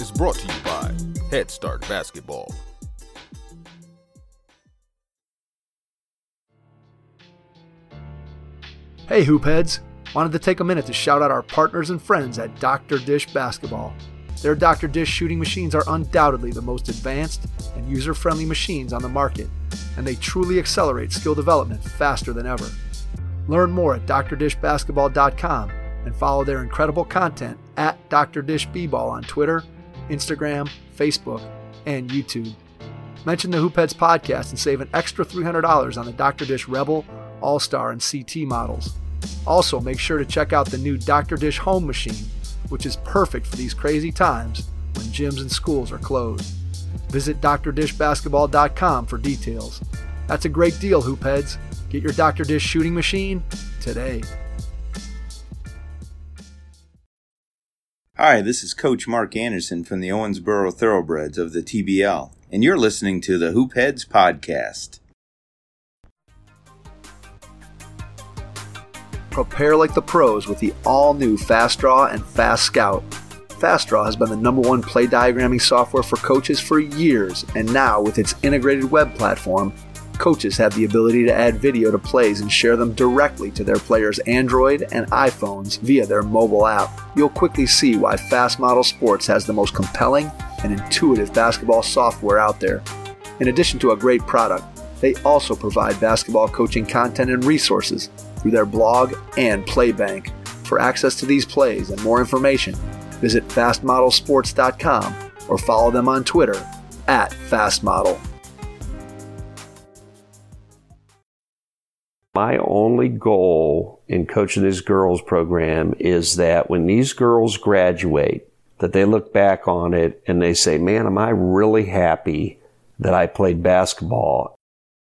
is brought to you by Head Start Basketball. Hey Hoopheads! Wanted to take a minute to shout out our partners and friends at Dr. Dish Basketball. Their Dr. Dish shooting machines are undoubtedly the most advanced and user-friendly machines on the market, and they truly accelerate skill development faster than ever. Learn more at drdishbasketball.com and follow their incredible content at Dr. Dish B-Ball on Twitter, Instagram, Facebook, and YouTube. Mention the Hoopheads podcast and save an extra $300 on the Dr. Dish Rebel, All-Star, and CT models. Also, make sure to check out the new Dr. Dish Home Machine, which is perfect for these crazy times when gyms and schools are closed. Visit drdishbasketball.com for details. That's a great deal, Hoopheads. Get your Dr. Dish shooting machine today. Hi, this is Coach Mark Anderson from the Owensboro Thoroughbreds of the TBL, and you're listening to the Hoopheads Podcast. Prepare like the pros with the all-new Fast Draw and Fast Scout. Fast Draw has been the #1 play diagramming software for coaches for years, and now with its integrated web platform, coaches have the ability to add video to plays and share them directly to their players' Android and iPhones via their mobile app. You'll quickly see why Fast Model Sports has the most compelling and intuitive basketball software out there. In addition to a great product, they also provide basketball coaching content and resources through their blog and Playbank. For access to these plays and more information, visit fastmodelsports.com or follow them on Twitter at FastModel. My only goal in coaching this girls program is that when these girls graduate, that they look back on it and they say, man, am I really happy that I played basketball.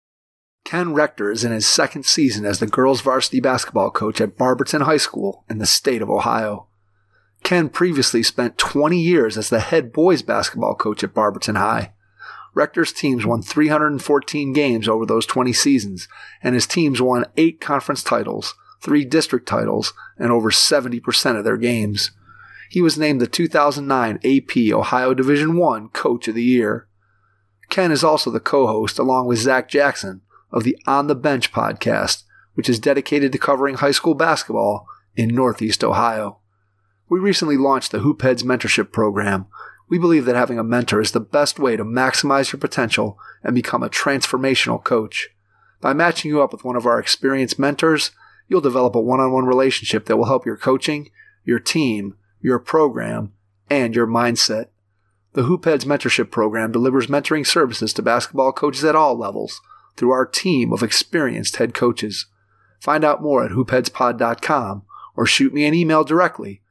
Ken Rector is in his second season as the girls varsity basketball coach at Barberton High School in the state of Ohio. Ken previously spent 20 years as the head boys basketball coach at Barberton High. Rector's teams won 314 games over those 20 seasons, and his teams won 8 conference titles, 3 district titles, and over 70% of their games. He was named the 2009 AP Ohio Division I Coach of the Year. Ken is also the co-host, along with Zach Jackson, of the On the Bench podcast, which is dedicated to covering high school basketball in Northeast Ohio. We recently launched the Hoopheads Mentorship Program. We believe that having a mentor is the best way to maximize your potential and become a transformational coach. By matching you up with one of our experienced mentors, you'll develop a one-on-one relationship that will help your coaching, your team, your program, and your mindset. The Hoopheads Mentorship Program delivers mentoring services to basketball coaches at all levels through our team of experienced head coaches. Find out more at hoopheadspod.com or shoot me an email directly,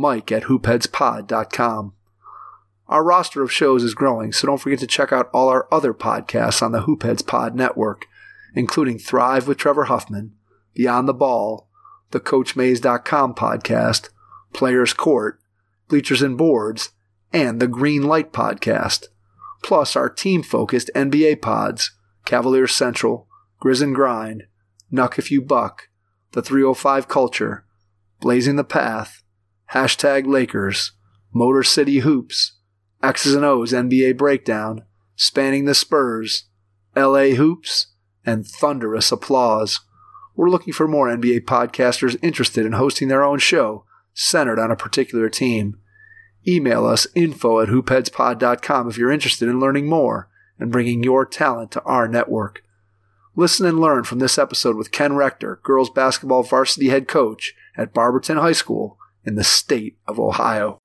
mike@hoopheadspod.com. Our roster of shows is growing, so don't forget to check out all our other podcasts on the Hoopheads Pod Network, including Thrive with Trevor Huffman, Beyond the Ball, the CoachMaze.com podcast, Players Court, Bleachers and Boards, and the Green Light podcast, plus our team-focused NBA pods, Cavaliers Central, Grizz and Grind, Nuck If You Buck, the 305 Culture, Blazing the Path, Hashtag Lakers, Motor City Hoops, X's and O's NBA Breakdown, Spanning the Spurs, LA Hoops, and Thunderous Applause. We're looking for more NBA podcasters interested in hosting their own show centered on a particular team. Email us info@hoopheadspod.com if you're interested in learning more and bringing your talent to our network. Listen and learn from this episode with Ken Rector, girls basketball varsity head coach at Barberton High School in the state of Ohio.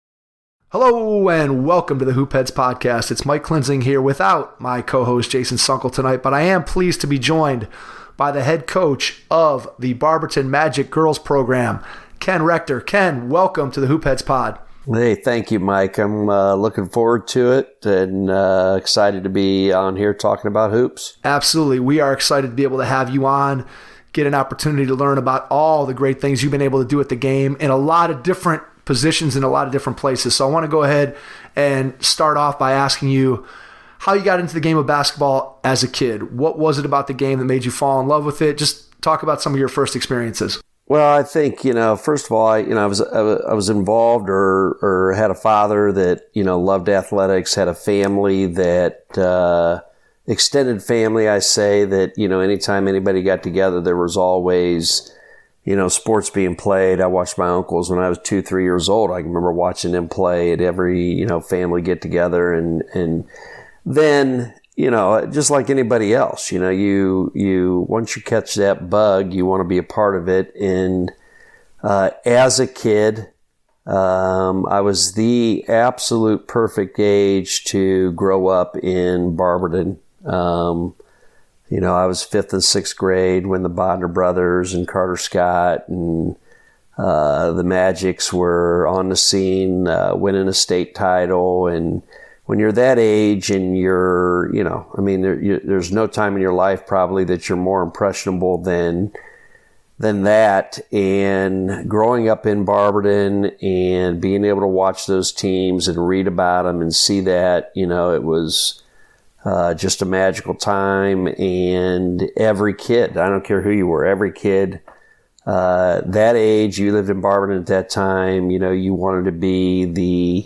Hello and welcome to the Hoopheads Podcast. It's Mike Klinzing here without my co-host Jason Sunkel tonight, but I am pleased to be joined by the head coach of the Barberton Magic girls program, Ken Rector. Ken, welcome to the Hoopheads Pod. Hey, thank you, Mike. I'm looking forward to it and excited to be on here talking about hoops. Absolutely. We are excited to be able to have you on, get an opportunity to learn about all the great things you've been able to do at the game in a lot of different positions in a lot of different places. So I want to go ahead and start off by asking you how you got into the game of basketball as a kid. What was it about the game that made you fall in love with it? Just talk about some of your first experiences. Well, I think, first of all, I was involved or had a father that, loved athletics, had a family that, extended family, I say that, anytime anybody got together, there was always, sports being played. I watched my uncles when I was 2-3 years old. I can remember watching them play at every, family get together. And then, just like anybody else, you once you catch that bug, you want to be a part of it. And as a kid, I was the absolute perfect age to grow up in Barberton. I was 5th and 6th grade when the Bodner brothers and Carter Scott and the Magics were on the scene, winning a state title. And when you're that age and you're, there's no time in your life probably that you're more impressionable than that. And growing up in Barberton and being able to watch those teams and read about them and see that, it was just a magical time. And every kid, I don't care who you were, every kid that age, you lived in Barberton at that time, you wanted to be the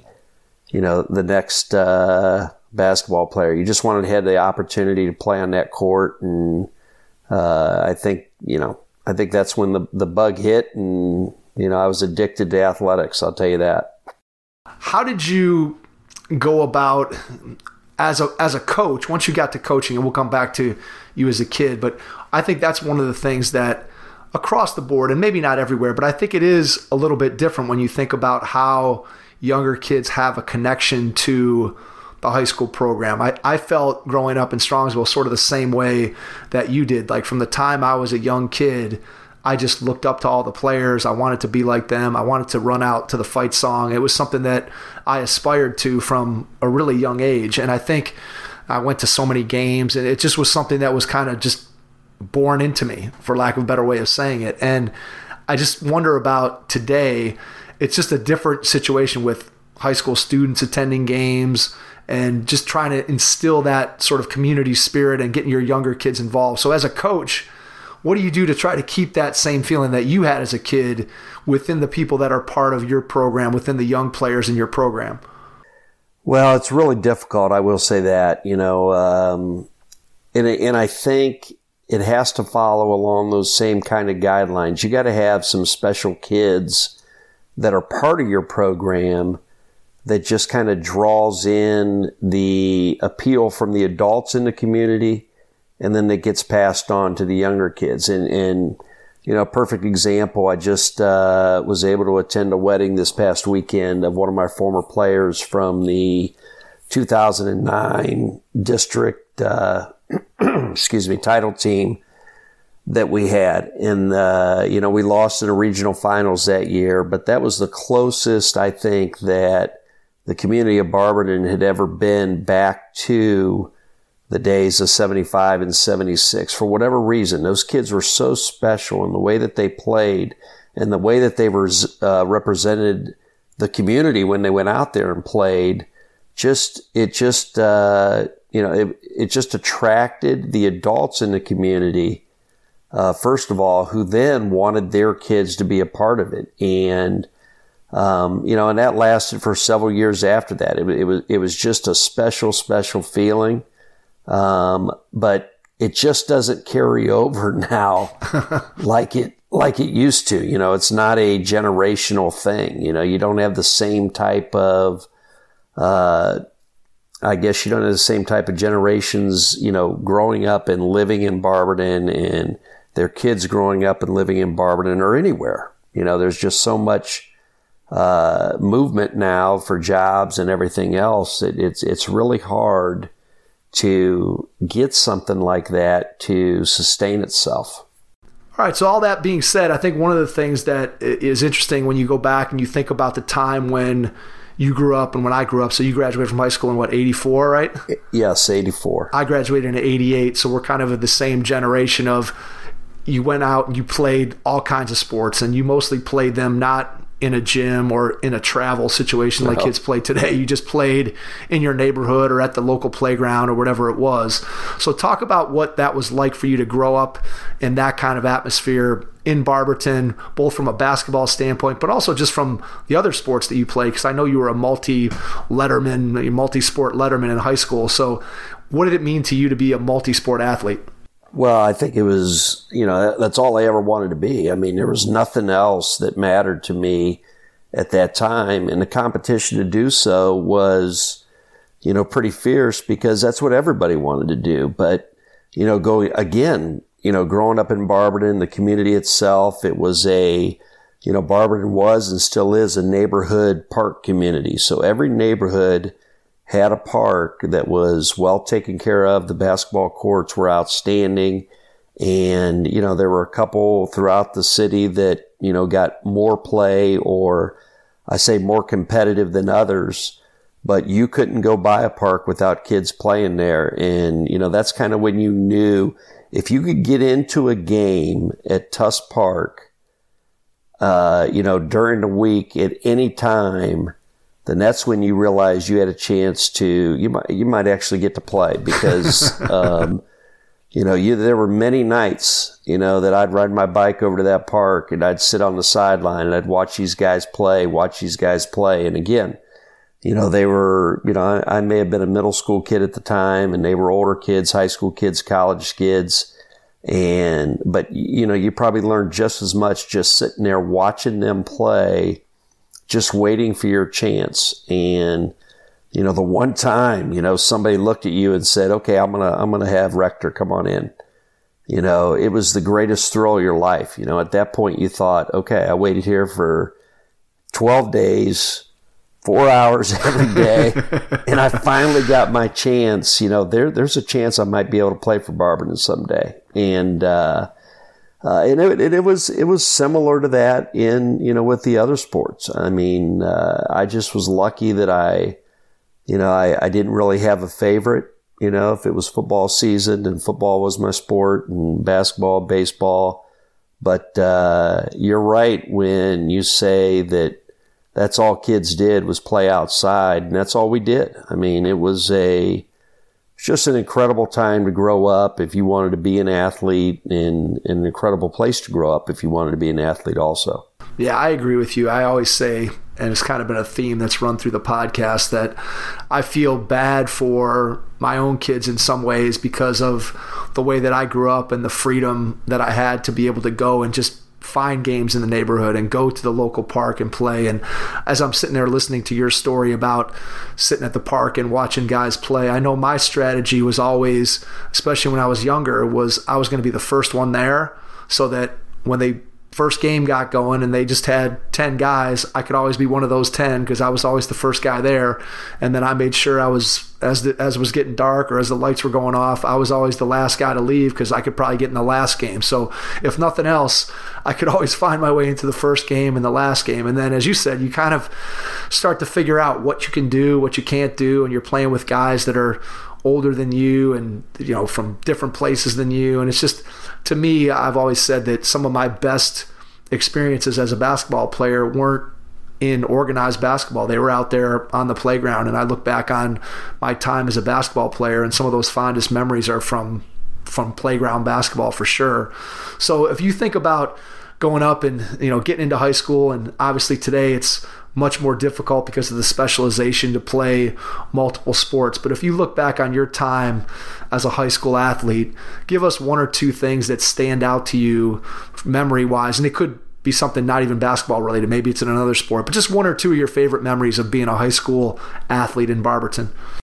next basketball player. You just wanted to have the opportunity to play on that court. And I think that's when the bug hit. And, I was addicted to athletics, I'll tell you that. How did you go about as a coach, once you got to coaching, and we'll come back to you as a kid, but I think that's one of the things that across the board, and maybe not everywhere, but I think it is a little bit different when you think about how younger kids have a connection to the high school program. I felt growing up in Strongsville sort of the same way that you did. Like from the time I was a young kid, I just looked up to all the players. I wanted to be like them. I wanted to run out to the fight song. It was something that I aspired to from a really young age. And I think I went to so many games, and it just was something that was kind of just born into me, for lack of a better way of saying it. And I just wonder about today. It's just a different situation with high school students attending games and just trying to instill that sort of community spirit and getting your younger kids involved. So as a coach, what do you do to try to keep that same feeling that you had as a kid within the people that are part of your program, within the young players in your program? Well, it's really difficult. I will say that, and I think it has to follow along those same kind of guidelines. You got to have some special kids that are part of your program that just kind of draws in the appeal from the adults in the community, and then that gets passed on to the younger kids. And a perfect example, I just was able to attend a wedding this past weekend of one of my former players from the 2009 district, title team that we had. And, we lost in the regional finals that year, but that was the closest I think that the community of Barberton had ever been back to the days of 75 and 76. For whatever reason, those kids were so special in the way that they played and the way that they were represented the community when they went out there and played. It just attracted the adults in the community, first of all, who then wanted their kids to be a part of it. And and that lasted for several years after that. It was just a special feeling. But it just doesn't carry over now like it used to. It's not a generational thing. You don't have the same type of, I guess you don't have the same type of generations, growing up and living in Barberton and their kids growing up and living in Barberton or anywhere. There's just so much movement now for jobs and everything else. It's really hard to get something like that to sustain itself. All right, so all that being said, I think one of the things that is interesting when you go back and you think about the time when you grew up and when I grew up, so you graduated from high school in 84, right? Yes, 84. I graduated in 88, so we're kind of the same generation of you went out and you played all kinds of sports, and you mostly played them not in a gym or in a travel situation like kids play today. You just played in your neighborhood or at the local playground or whatever it was. So talk about what that was like for you to grow up in that kind of atmosphere in Barberton, both from a basketball standpoint, but also just from the other sports that you play? Because I know you were a multi-sport letterman in high school. So what did it mean to you to be a multi-sport athlete? Well, I think it was, that's all I ever wanted to be. I mean, there was nothing else that mattered to me at that time. And the competition to do so was, pretty fierce because that's what everybody wanted to do. But, growing up in Barberton, the community itself, it was Barberton was and still is a neighborhood park community. So every neighborhood had a park that was well taken care of. The basketball courts were outstanding. And, there were a couple throughout the city that, got more play, or I say more competitive than others. But you couldn't go by a park without kids playing there. And, that's kind of when you knew if you could get into a game at Tusk Park, during the week at any time, then that's when you realize you had a chance to, you might actually get to play because, there were many nights, that I'd ride my bike over to that park and I'd sit on the sideline and I'd watch these guys play. And again, they were, I may have been a middle school kid at the time and they were older kids, high school kids, college kids. But you probably learned just as much just sitting there watching them play, just waiting for your chance. And, the one time, somebody looked at you and said, okay, I'm going to have Rector come on in. It was the greatest thrill of your life. At that point you thought, okay, I waited here for 12 days, 4 hours every day, and I finally got my chance. There's a chance I might be able to play for Barberton someday. And it was similar to that in, with the other sports. I mean, I just was lucky that I didn't really have a favorite. If it was football season, and football was my sport, and basketball, baseball. But you're right when you say that that's all kids did was play outside, and that's all we did. I mean, it was just an incredible time to grow up if you wanted to be an athlete, and an incredible place to grow up if you wanted to be an athlete also. Yeah, I agree with you. I always say, and it's kind of been a theme that's run through the podcast, that I feel bad for my own kids in some ways because of the way that I grew up and the freedom that I had to be able to go and just find games in the neighborhood and go to the local park and play. And as I'm sitting there listening to your story about sitting at the park and watching guys play, I know my strategy was always, especially when I was younger, was I was going to be the first one there so that when they first game got going and they just had 10 guys, I could always be one of those 10 because I was always the first guy there. And then I made sure I was, as it was getting dark or as the lights were going off, I was always the last guy to leave because I could probably get in the last game. So if nothing else, I could always find my way into the first game and the last game. And then, as you said, you kind of start to figure out what you can do, what you can't do, and you're playing with guys that are older than you and, from different places than you. And it's just, to me, I've always said that some of my best experiences as a basketball player weren't in organized basketball. They were out there on the playground. And I look back on my time as a basketball player, and some of those fondest memories are from playground basketball for sure. So if you think about going up and, getting into high school, and obviously today it's much more difficult because of the specialization to play multiple sports. But if you look back on your time as a high school athlete, give us one or two things that stand out to you memory-wise. And it could be something not even basketball related. Maybe it's in another sport. But just one or two of your favorite memories of being a high school athlete in Barberton.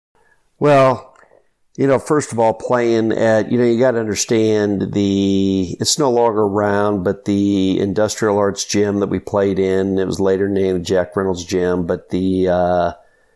Well, first of all, playing at, you got to understand it's no longer around, but the Industrial Arts Gym that we played in, it was later named Jack Reynolds Gym, but the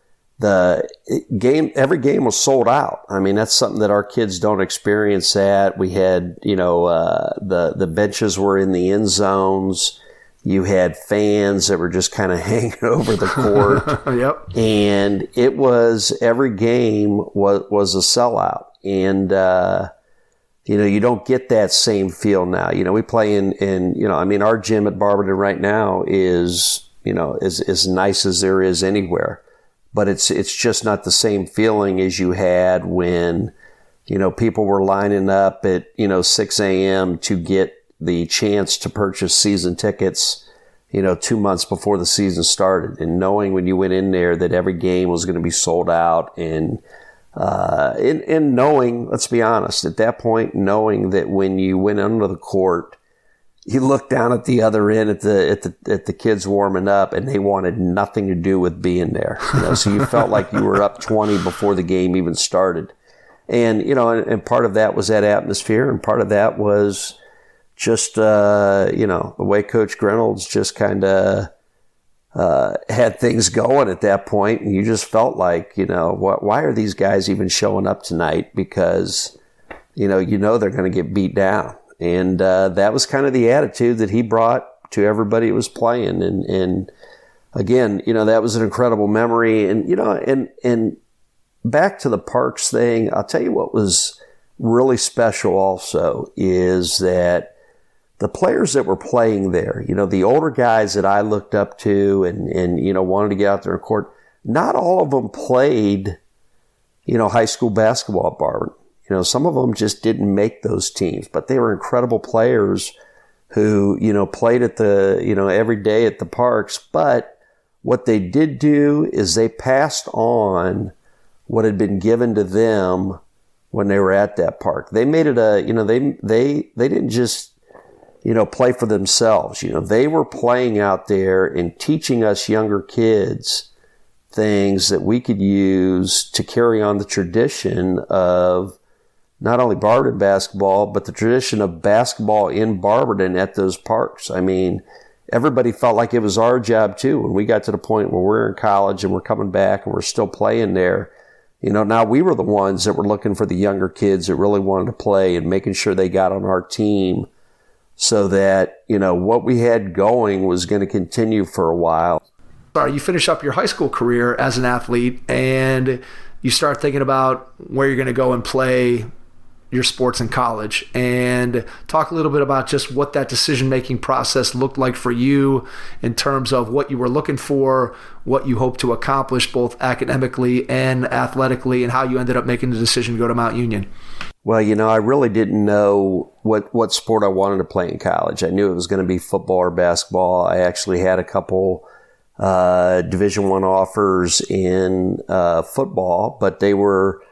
game, every game was sold out. I mean, that's something that our kids don't experience at. We had, the benches were in the end zones. You had fans that were just kind of hanging over the court. Yep. And it was, every game was a sellout. And, you don't get that same feel now. We play in our gym at Barberton right now is, as nice as there is anywhere. But it's just not the same feeling as you had when, people were lining up at, 6 a.m. to get the chance to purchase season tickets, 2 months before the season started, and knowing when you went in there that every game was going to be sold out, and knowing, let's be honest, at that point, knowing that when you went under the court, you looked down at the other end at the kids warming up, and they wanted nothing to do with being there. So you felt like you were up 20 before the game even started. And, and part of that was that atmosphere, and part of that was just, the way Coach Grinolds just kind of had things going at that point, and you just felt like, why are these guys even showing up tonight? Because, they're going to get beat down. And that was kind of the attitude that he brought to everybody who was playing. And again, that was an incredible memory. And, and back to the Parks thing, I'll tell you what was really special also is that the players that were playing there, the older guys that I looked up to and wanted to get out there in court, not all of them played, high school basketball at Barberton. Some of them just didn't make those teams, but they were incredible players who, played at the, every day at the Parks. But what they did do is they passed on what had been given to them when they were at that park. They made it they didn't just, play for themselves. They were playing out there and teaching us younger kids things that we could use to carry on the tradition of not only Barberton basketball, but the tradition of basketball in Barberton at those parks. I mean, everybody felt like it was our job too. When we got to the point where we're in college and we're coming back and we're still playing there, now we were the ones that were looking for the younger kids that really wanted to play and making sure they got on our team so that, what we had going was going to continue for a while. Sorry, you finish up your high school career as an athlete and you start thinking about where you're going to go and play your sports in college, and talk a little bit about just what that decision-making process looked like for you in terms of what you were looking for, what you hoped to accomplish both academically and athletically, and how you ended up making the decision to go to Mount Union. Well, I really didn't know what sport I wanted to play in college. I knew it was going to be football or basketball. I actually had a couple Division I offers in football, but they were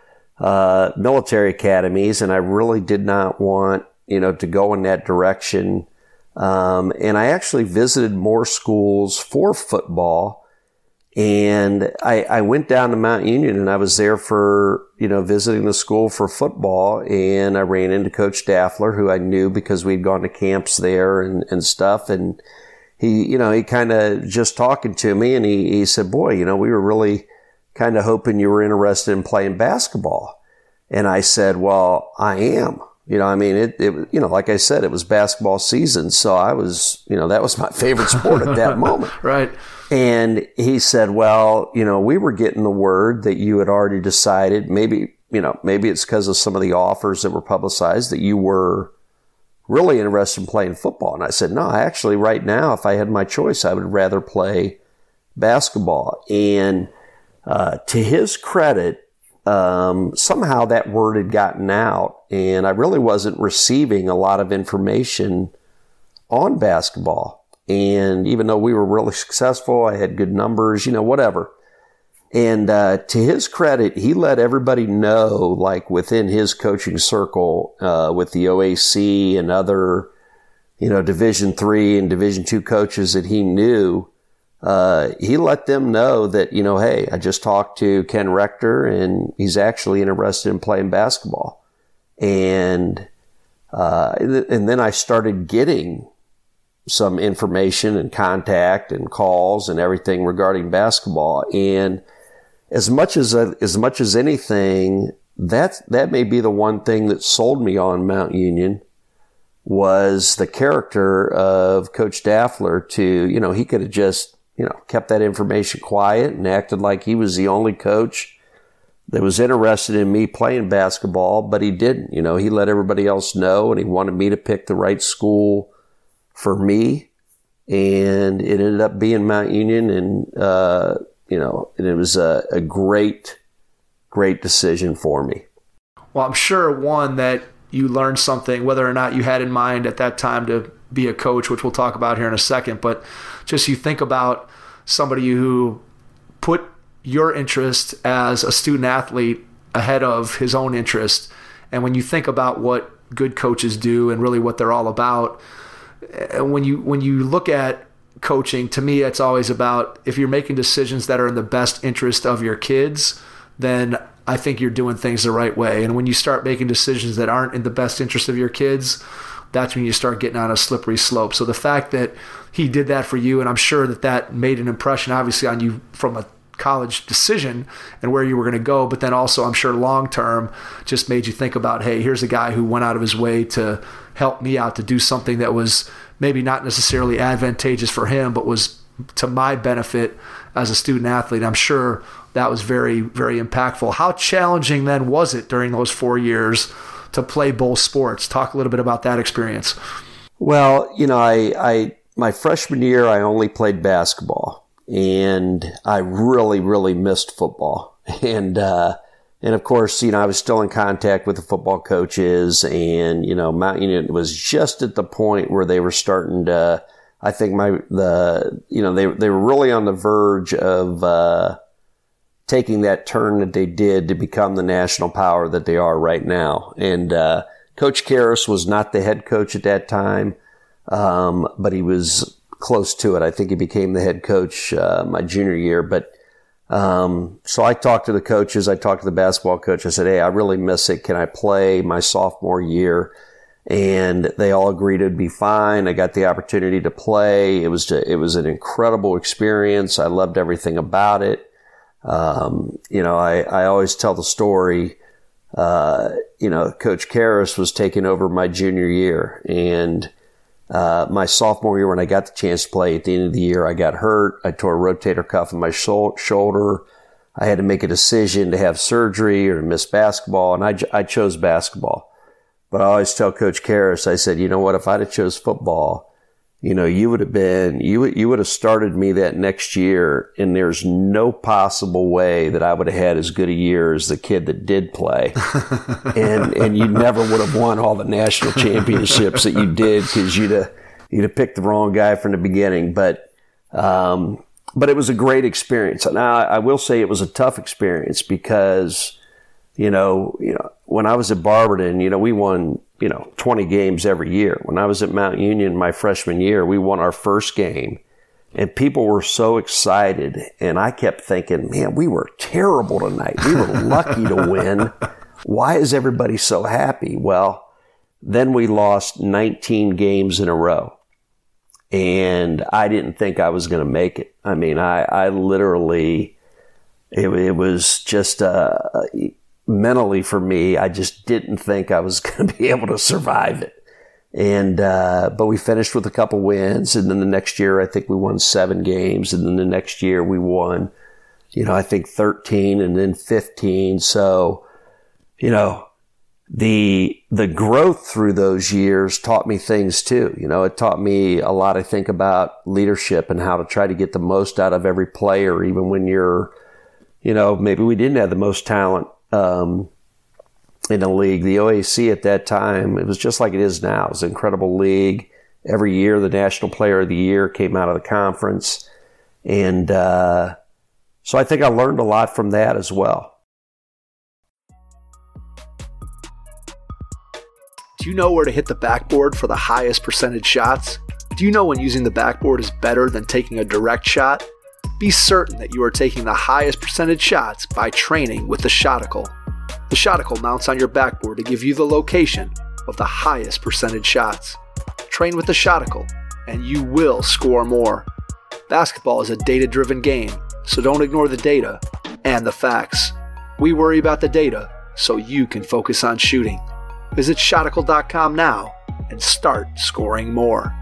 military academies, and I really did not want, to go in that direction. And I actually visited more schools for football, and I went down to Mount Union, and I was there for, visiting the school for football, and I ran into Coach Daffler, who I knew because we'd gone to camps there and stuff, and he kind of just talking to me, and he said, boy, we were really kind of hoping you were interested in playing basketball. And I said, well, I am. It like I said, it was basketball season. So I was, that was my favorite sport at that moment. Right. And he said, well, we were getting the word that you had already decided, maybe it's because of some of the offers that were publicized, that you were really interested in playing football. And I said, no, actually right now, if I had my choice, I would rather play basketball. And to his credit, somehow that word had gotten out, and I really wasn't receiving a lot of information on basketball. And even though we were really successful, I had good numbers, whatever. And to his credit, he let everybody know, like within his coaching circle, with the OAC and other, Division III and Division II coaches that he knew, he let them know that, hey, I just talked to Ken Rector and he's actually interested in playing basketball. And then I started getting some information and contact and calls and everything regarding basketball. And as much as anything, that may be the one thing that sold me on Mount Union, was the character of Coach Daffler. To, he could have just, kept that information quiet and acted like he was the only coach that was interested in me playing basketball, but he didn't. He let everybody else know, and he wanted me to pick the right school for me, and it ended up being Mount Union, and and it was a great decision for me. Well, I'm sure, one, that you learned something, whether or not you had in mind at that time to be a coach, which we'll talk about here in a second, but just you think about somebody who put your interest as a student athlete ahead of his own interest. And when you think about what good coaches do and really what they're all about, when you look at coaching, to me, it's always about if you're making decisions that are in the best interest of your kids, then I think you're doing things the right way. And when you start making decisions that aren't in the best interest of your kids, that's when you start getting on a slippery slope. So the fact that he did that for you, and I'm sure that made an impression obviously on you from a college decision and where you were going to go, but then also I'm sure long term just made you think about, hey, here's a guy who went out of his way to help me out to do something that was maybe not necessarily advantageous for him, but was to my benefit as a student athlete. I'm sure that was very, very impactful. How challenging then was it during those 4 years to play both sports? Talk a little bit about that experience. Well, I my freshman year, I only played basketball, and I really, really missed football. And of course, I was still in contact with the football coaches, and, Mount Union was just at the point where they were starting to, I think they were really on the verge of taking that turn that they did to become the national power that they are right now. And Coach Karras was not the head coach at that time, but he was close to it. I think he became the head coach my junior year. But so I talked to the coaches. I talked to the basketball coach. I said, hey, I really miss it. Can I play my sophomore year? And they all agreed it'd be fine. I got the opportunity to play. It was an incredible experience. I loved everything about it. I always tell the story, Coach Karras was taking over my junior year, and my sophomore year when I got the chance to play at the end of the year, I got hurt. I tore a rotator cuff in my shoulder. I had to make a decision to have surgery or to miss basketball, and I chose basketball. But I always tell Coach Karras, I said, you know what, if I'd have chose football, you would have started me that next year, and there's no possible way that I would have had as good a year as the kid that did play. and you never would have won all the national championships that you did because you'd have picked the wrong guy from the beginning. But it was a great experience. Now, I will say it was a tough experience because, when I was at Barberton, we won, 20 games every year. When I was at Mount Union my freshman year, we won our first game, and people were so excited. And I kept thinking, man, we were terrible tonight. We were lucky to win. Why is everybody so happy? Well, then we lost 19 games in a row, and I didn't think I was going to make it. I mean, I literally, it was just, mentally for me, I just didn't think I was going to be able to survive it. And, but we finished with a couple wins. And then the next year, I think we won 7 games. And then the next year we won, I think 13 and then 15. So, the growth through those years taught me things too. It taught me a lot, I think, about leadership and how to try to get the most out of every player, even when you're, maybe we didn't have the most talent in the league. The OAC at that time, it was just like it is now. It was an incredible league. Every year, the National Player of the Year came out of the conference. And so I think I learned a lot from that as well. Do you know where to hit the backboard for the highest percentage shots? Do you know when using the backboard is better than taking a direct shot? Be certain that you are taking the highest percentage shots by training with the Shoticle. The Shoticle mounts on your backboard to give you the location of the highest percentage shots. Train with the Shoticle, and you will score more. Basketball is a data-driven game, so don't ignore the data and the facts. We worry about the data so you can focus on shooting. Visit Shoticle.com now and start scoring more.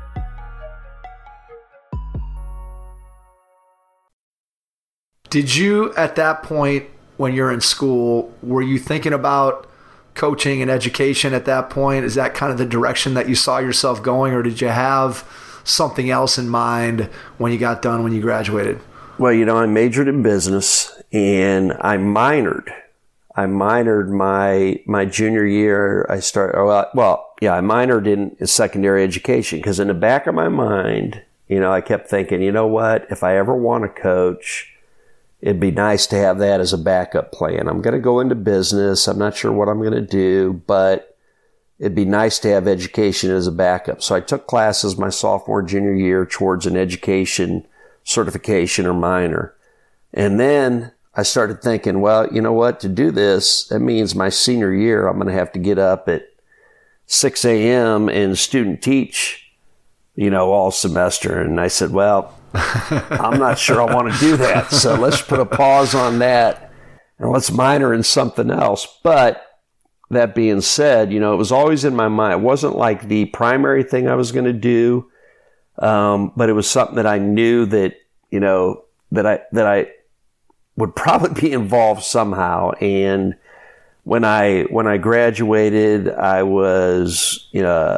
Did you, at that point when you're in school, were you thinking about coaching and education at that point? Is that kind of the direction that you saw yourself going, or did you have something else in mind when you got done, when you graduated? Well, I majored in business, and I minored I minored my junior year. I minored in secondary education because in the back of my mind, I kept thinking, you know what? If I ever want to coach, it'd be nice to have that as a backup plan. I'm going to go into business. I'm not sure what I'm going to do, but it'd be nice to have education as a backup. So I took classes my sophomore, junior year towards an education certification or minor. And then I started thinking, well, you know what? To do this, that means my senior year, I'm going to have to get up at 6 a.m. and student teach, all semester. And I said, well, I'm not sure I want to do that. So let's put a pause on that and let's minor in something else. But that being said, it was always in my mind. It wasn't like the primary thing I was going to do, but it was something that I knew that, that I would probably be involved somehow. And when I graduated, I was,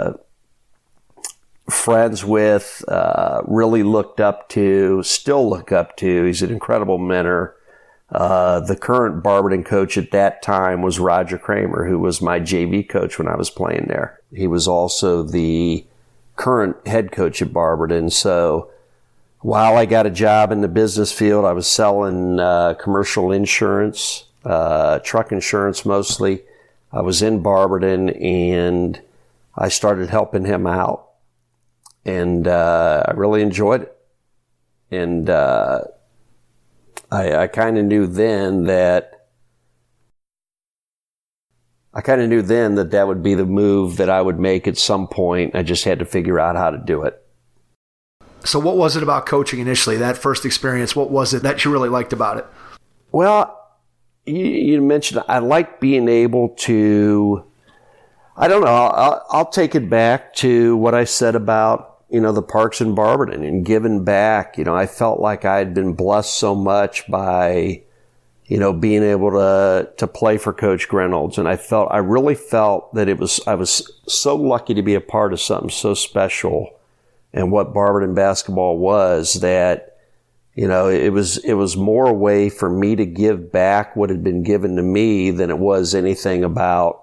friends with, really looked up to, still look up to. He's an incredible mentor. The current Barberton coach at that time was Roger Kramer, who was my JV coach when I was playing there. He was also the current head coach at Barberton. So while I got a job in the business field, I was selling commercial insurance, truck insurance mostly. I was in Barberton and I started helping him out. And I really enjoyed it. And I kind of knew then that that would be the move that I would make at some point. I just had to figure out how to do it. So what was it about coaching initially, that first experience? What was it that you really liked about it? Well, you mentioned I like being able to, I don't know, I'll take it back to what I said about, the parks in Barberton and giving back. I felt like I had been blessed so much by, being able to play for Coach Grinolds. And I really felt that I was so lucky to be a part of something so special and what Barberton basketball was that, it was more a way for me to give back what had been given to me than it was anything about,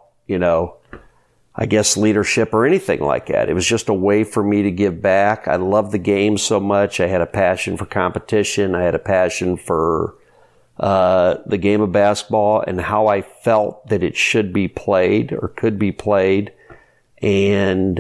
I guess leadership or anything like that. It was just a way for me to give back. I loved the game so much. I had a passion for competition. I had a passion for the game of basketball and how I felt that it should be played or could be played. And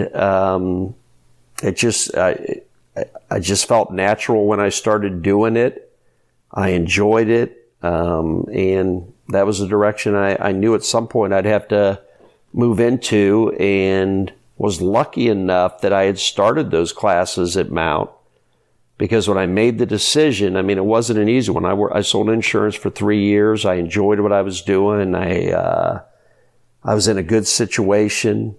it just I just felt natural when I started doing it. I enjoyed it. And that was the direction I knew at some point I'd have to move into, and was lucky enough that I had started those classes at Mount, because when I made the decision, it wasn't an easy one. I sold insurance for 3 years. I enjoyed what I was doing. I was in a good situation.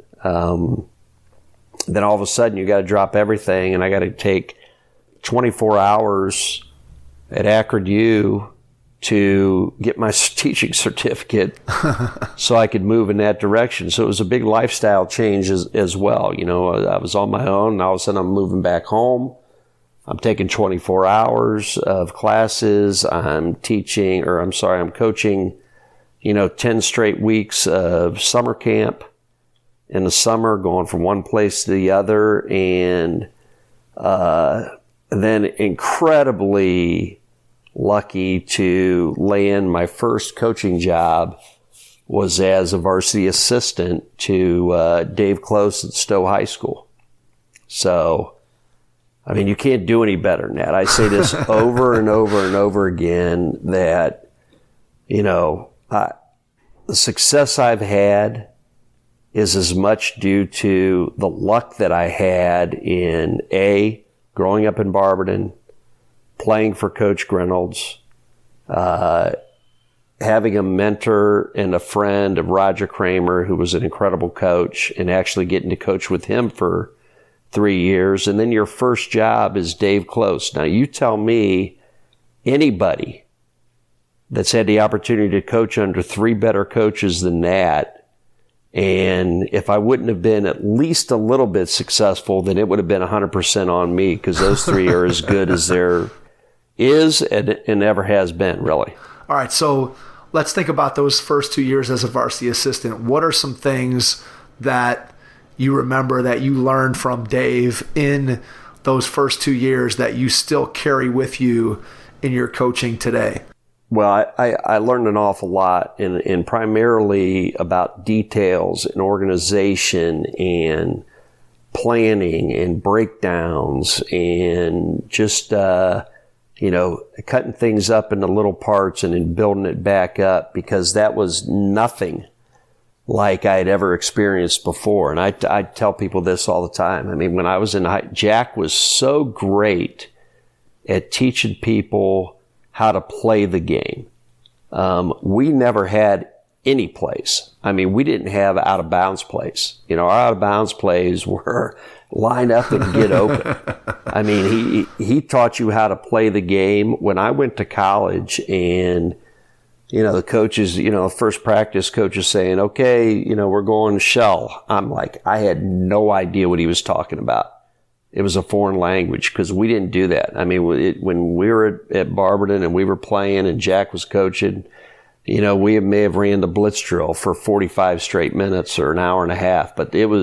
Then all of a sudden you got to drop everything, and I got to take 24 hours at Akron U to get my teaching certificate so I could move in that direction. So it was a big lifestyle change as well. I was on my own, and all of a sudden I'm moving back home. I'm taking 24 hours of classes. I'm coaching, 10 straight weeks of summer camp in the summer, going from one place to the other. And then incredibly lucky to land my first coaching job was as a varsity assistant to Dave Close at Stowe High School. So, you can't do any better than that. I say this over and over and over again that, the success I've had is as much due to the luck that I had in growing up in Barberton, playing for Coach Grinolds, having a mentor and a friend of Roger Kramer, who was an incredible coach, and actually getting to coach with him for 3 years. And then your first job is Dave Close. Now, you tell me anybody that's had the opportunity to coach under 3 better coaches than that, and if I wouldn't have been at least a little bit successful, then it would have been 100% on me, because those 3 are as good as there is and ever has been, really. All right, so let's think about those first 2 years as a varsity assistant. What are some things that you remember that you learned from Dave in those first 2 years that you still carry with you in your coaching today? Well, I learned an awful lot, and primarily about details and organization and planning and breakdowns and just, cutting things up into little parts and then building it back up, because that was nothing like I had ever experienced before. And I tell people this all the time. I mean, when I was in Jack was so great at teaching people how to play the game. We never had any plays. I mean, we didn't have out of bounds plays. Our out of bounds plays were line up and get open. I mean, he taught you how to play the game. When I went to college and, the coaches, first practice coach is saying, okay, we're going shell. I'm like, I had no idea what he was talking about. It was a foreign language because we didn't do that. I mean, when we were at Barberton and we were playing and Jack was coaching, we may have ran the blitz drill for 45 straight minutes or an hour and a half, but there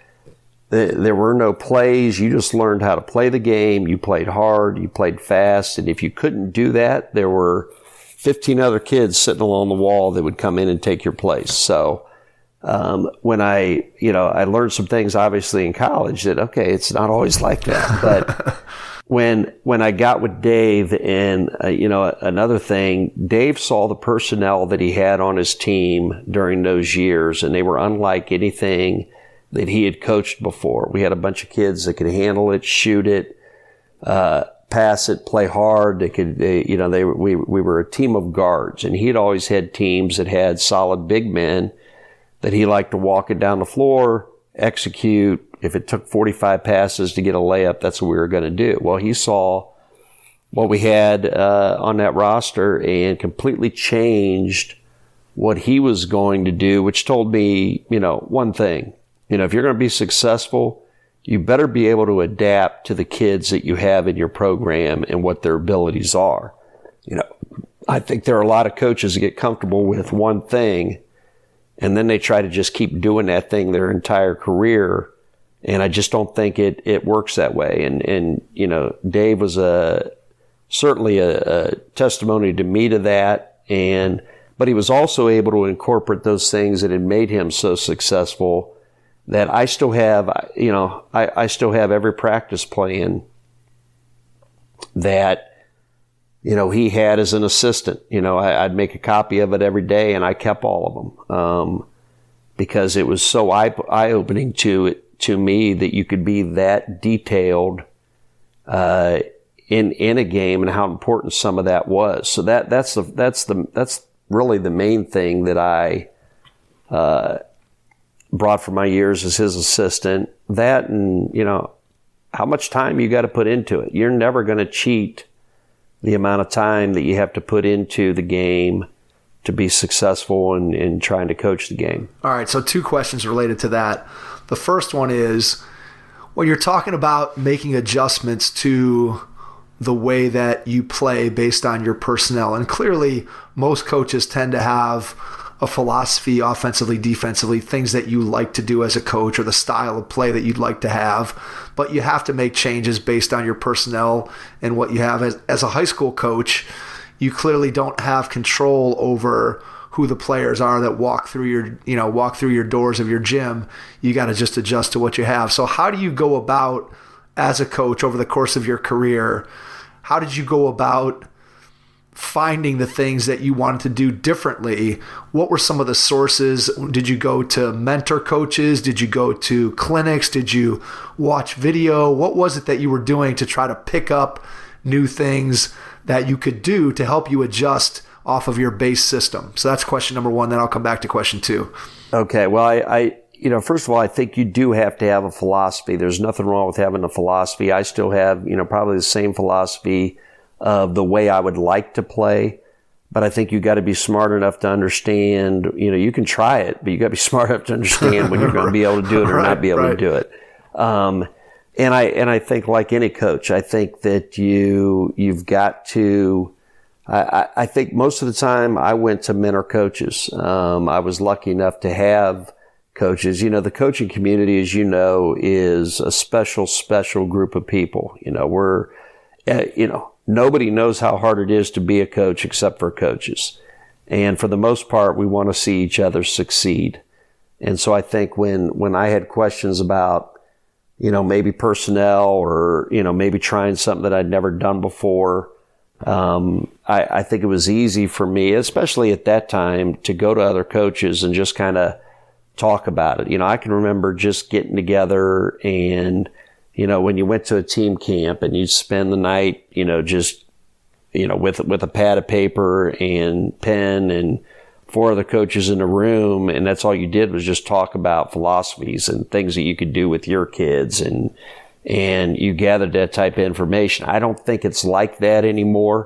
were no plays. You just learned how to play the game. You played hard. You played fast. And if you couldn't do that, there were 15 other kids sitting along the wall that would come in and take your place. So when I learned some things obviously in college that, okay, it's not always like that. But when I got with Dave and, another thing, Dave saw the personnel that he had on his team during those years, and they were unlike anything that he had coached before. We had a bunch of kids that could handle it, shoot it, pass it, play hard. We were a team of guards, and he had always had teams that had solid big men that he liked to walk it down the floor, execute. If it took 45 passes to get a layup, that's what we were going to do. Well, he saw what we had on that roster and completely changed what he was going to do, which told me, one thing. If you're going to be successful, you better be able to adapt to the kids that you have in your program and what their abilities are. I think there are a lot of coaches that get comfortable with one thing, and then they try to just keep doing that thing their entire career. And I just don't think it works that way. And Dave was certainly a testimony to me to that. But he was also able to incorporate those things that had made him so successful that I still have, I still have every practice plan that, he had as an assistant. I'd make a copy of it every day, and I kept all of them because it was so eye-opening to me that you could be that detailed in a game and how important some of that was. So that's really the main thing that I brought from my years as his assistant. That and how much time you got to put into it. You're never going to cheat the amount of time that you have to put into the game to be successful in trying to coach the game. All right, so 2 questions related to that. The first one is, when you're talking about making adjustments to the way that you play based on your personnel, and clearly most coaches tend to have a philosophy offensively, defensively, things that you like to do as a coach or the style of play that you'd like to have, but you have to make changes based on your personnel and what you have. As a high school coach, you clearly don't have control over who the players are that walk through your doors of your gym. You got to just adjust to what you have. So how do you go about, as a coach over the course of your career, how did you go about finding the things that you wanted to do differently? What were some of the sources? Did you go to mentor coaches? Did you go to clinics? Did you watch video? What was it that you were doing to try to pick up new things that you could do to help you adjust off of your base system? So that's question number 1. Then I'll come back to question 2. Okay. Well, I first of all, I think you do have to have a philosophy. There's nothing wrong with having a philosophy. I still have, probably the same philosophy of the way I would like to play, but I think you got to be smart enough to understand, you can try it, but you got to be smart enough to understand when you're going to be able to do it or not be able to do it. And I think, like any coach, I think that you've got to I think most of the time I went to mentor coaches. I was lucky enough to have coaches. You know, the coaching community, as you know, is a special group of people. You know, nobody knows how hard it is to be a coach except for coaches. And for the most part, we want to see each other succeed. And so I think when I had questions about, you know, maybe personnel or, you know, maybe trying something that I'd never done before, I think it was easy for me, especially at that time, to go to other coaches and just kind of talk about it. You know, I can remember just getting together and, you know, when you went to a team camp and you'd spend the night, you know, just, you know, with a pad of paper and pen and 4 other coaches in a room, and that's all you did was just talk about philosophies and things that you could do with your kids, and you gathered that type of information. I don't think it's like that anymore.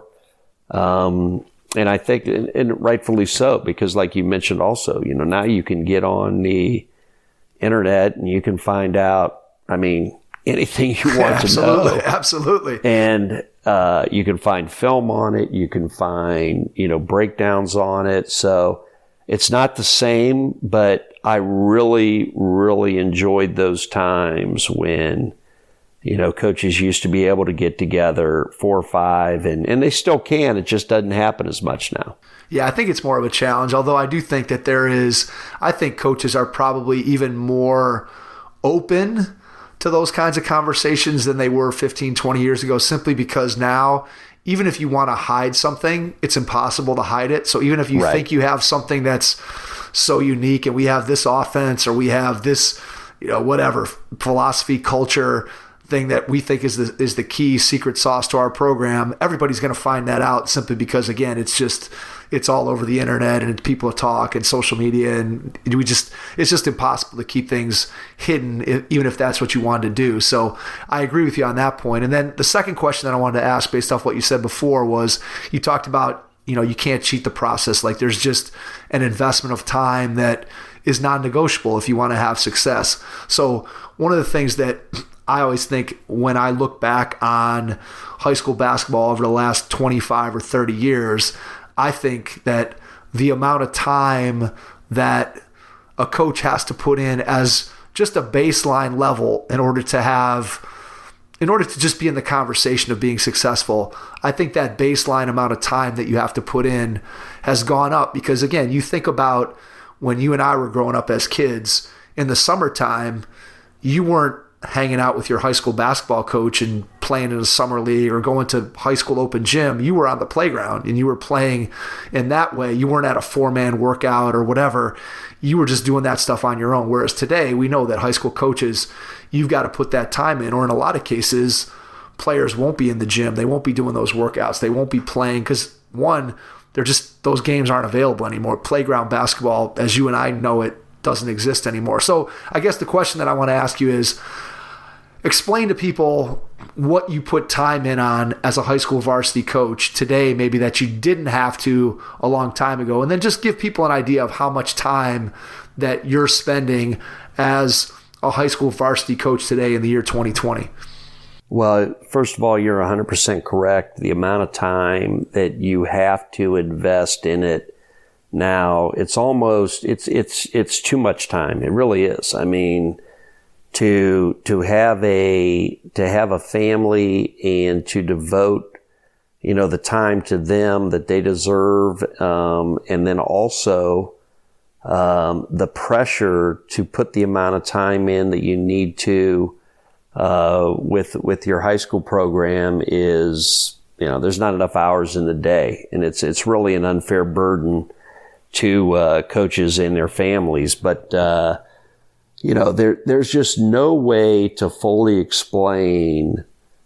And I think, and rightfully so, because like you mentioned also, you know, now you can get on the internet and you can find out, I mean, anything you want to know. Absolutely. And you can find film on it. You can find, you know, breakdowns on it. So it's not the same, but I really, really enjoyed those times when, you know, coaches used to be able to get together 4 or 5, and they still can. It just doesn't happen as much now. Yeah, I think it's more of a challenge, although I do think that I think coaches are probably even more open to those kinds of conversations than they were 15, 20 years ago, simply because now, even if you want to hide something, it's impossible to hide it. So even if you think you have something that's so unique, and we have this offense, or we have this, you know, whatever philosophy, culture thing that we think is the key secret sauce to our program, everybody's going to find that out, simply because, again, it's all over the internet and people talk and social media, and it's just impossible to keep things hidden, even if that's what you wanted to do. So I agree with you on that point. And then the second question that I wanted to ask, based off what you said before, was you talked about, you know, you can't cheat the process. Like, there's just an investment of time that is non-negotiable if you want to have success. So one of the things that I always think when I look back on high school basketball over the last 25 or 30 years, I think that the amount of time that a coach has to put in as just a baseline level in order to just be in the conversation of being successful, I think that baseline amount of time that you have to put in has gone up. Because, again, you think about when you and I were growing up as kids, in the summertime, you weren't hanging out with your high school basketball coach and playing in a summer league or going to high school open gym. You were on the playground and you were playing in that way. You weren't at a 4-man workout or whatever. You were just doing that stuff on your own. Whereas today, we know that high school coaches, you've got to put that time in, or in a lot of cases, players won't be in the gym. They won't be doing those workouts. They won't be playing because, one, those games aren't available anymore. Playground basketball, as you and I know it, doesn't exist anymore. So I guess the question that I want to ask you is, explain to people what you put time in on as a high school varsity coach today, maybe that you didn't have to a long time ago, and then just give people an idea of how much time that you're spending as a high school varsity coach today in the year 2020. Well, first of all, you're 100% correct. The amount of time that you have to invest in it now, it's too much time. It really is. I mean, to have a family and to devote, you know, the time to them that they deserve, and then also the pressure to put the amount of time in that you need to with your high school program is, you know, there's not enough hours in the day, and it's really an unfair burden to coaches and their families. But you know, there's just no way to fully explain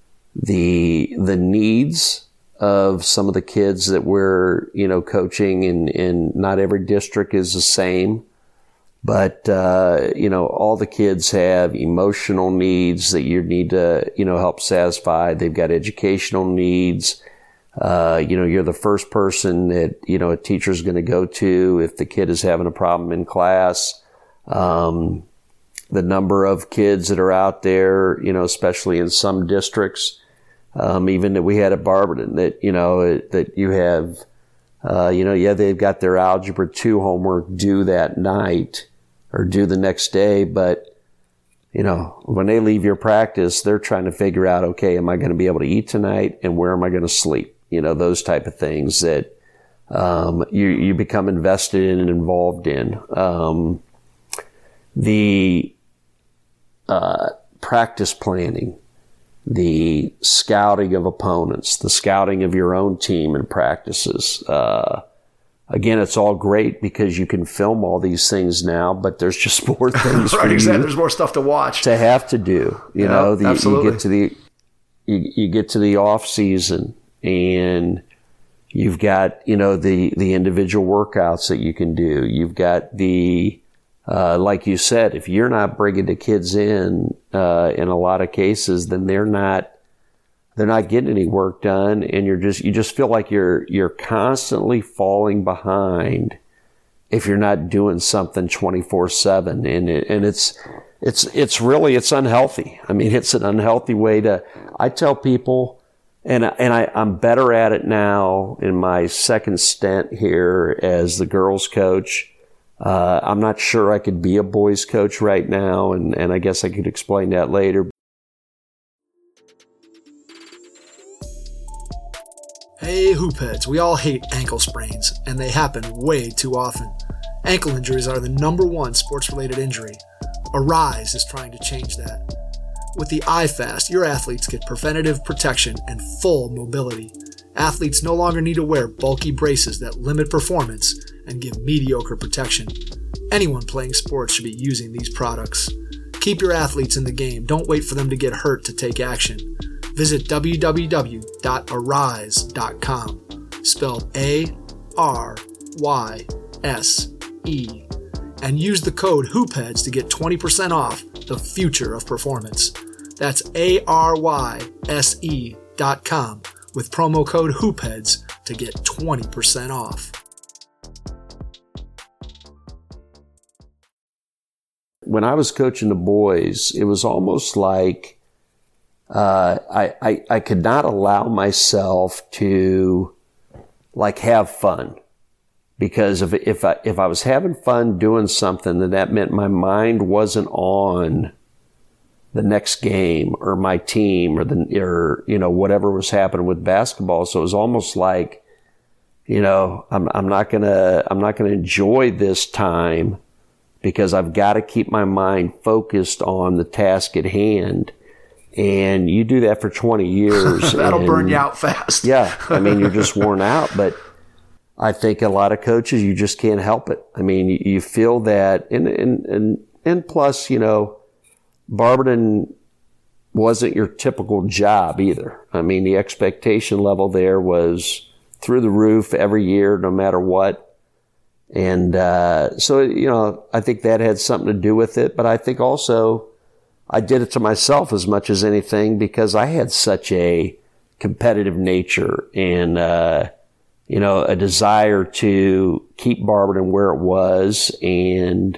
the needs of some of the kids that we're, you know, coaching, and not every district is the same. But, you know, all the kids have emotional needs that you need to, you know, help satisfy. They've got educational needs. You know, you're the first person that, you know, a teacher's going to go to if the kid is having a problem in class. The number of kids that are out there, you know, especially in some districts, even that we had at Barberton, that, that you have, they've got their Algebra 2 homework due that night or due the next day, but, when they leave your practice, they're trying to figure out, okay, am I going to be able to eat tonight, and where am I going to sleep? Those type of things that you become invested in and involved in. The practice planning, the scouting of opponents, the scouting of your own team and practices. Again, it's all great because you can film all these things now, but there's just more things right, for exactly. you There's more stuff to watch, to have to do. Absolutely. You get to the off season, and you've got the individual workouts that you can do. You've got the like you said, if you're not bringing the kids in a lot of cases, then they're not getting any work done, and you just feel like you're constantly falling behind if you're not doing something 24/7, and it's really unhealthy. I mean, it's an unhealthy way to. I tell people, and I'm better at it now in my second stint here as the girls coach. I'm not sure I could be a boys coach right now, and I guess I could explain that later. Hey, hoopheads, we all hate ankle sprains, and they happen way too often. Ankle injuries are the #1 sports-related injury. Arise is trying to change that. With the iFast, your athletes get preventative protection and full mobility. Athletes no longer need to wear bulky braces that limit performance and give mediocre protection. Anyone playing sports should be using these products. Keep your athletes in the game. Don't wait for them to get hurt to take action. Visit www.arise.com, spelled ARYSE, and use the code HOOPHEADS to get 20% off the future of performance. That's ARYSE.com with promo code HOOPHEADS to get 20% off. When I was coaching the boys, it was almost like I could not allow myself to have fun, because if I was having fun doing something, then that meant my mind wasn't on the next game or my team or whatever was happening with basketball. So it was almost like, I'm not gonna enjoy this time because I've got to keep my mind focused on the task at hand. And you do that for 20 years. That'll burn you out fast. Yeah. I mean, you're just worn out. But I think a lot of coaches, you just can't help it. I mean, you feel that. And plus, Barberton wasn't your typical job either. I mean, the expectation level there was through the roof every year, no matter what. And so, I think that had something to do with it. But I think also I did it to myself as much as anything because I had such a competitive nature and, a desire to keep Barberton where it was. And,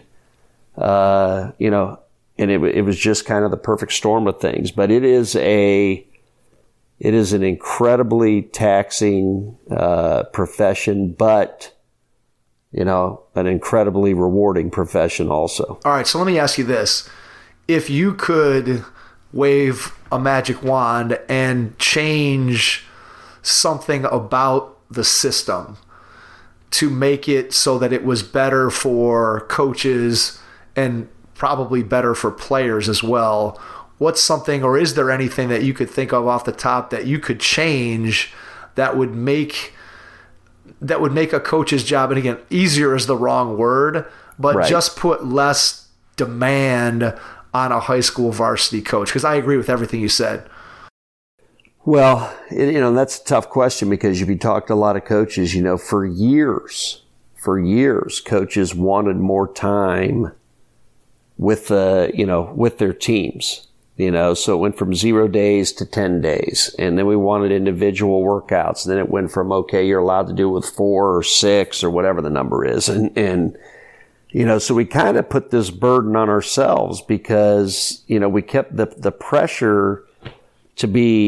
and it was just kind of the perfect storm of things. But it is an incredibly taxing profession, but an incredibly rewarding profession also. All right, so let me ask you this. If you could wave a magic wand and change something about the system to make it so that it was better for coaches and probably better for players as well, what's something, or is there anything that you could think of off the top that you could change that would make a coach's job, and again, easier is the wrong word, but right, just put less demand on a high school varsity coach? Because I agree with everything you said. Well, that's a tough question because if you talk to a lot of coaches, for years, coaches wanted more time with their teams. So it went from 0 days to 10 days. And then we wanted individual workouts. And then it went from, okay, you're allowed to do it with 4 or 6 or whatever the number is. And so we kind of put this burden on ourselves because, we kept the pressure to be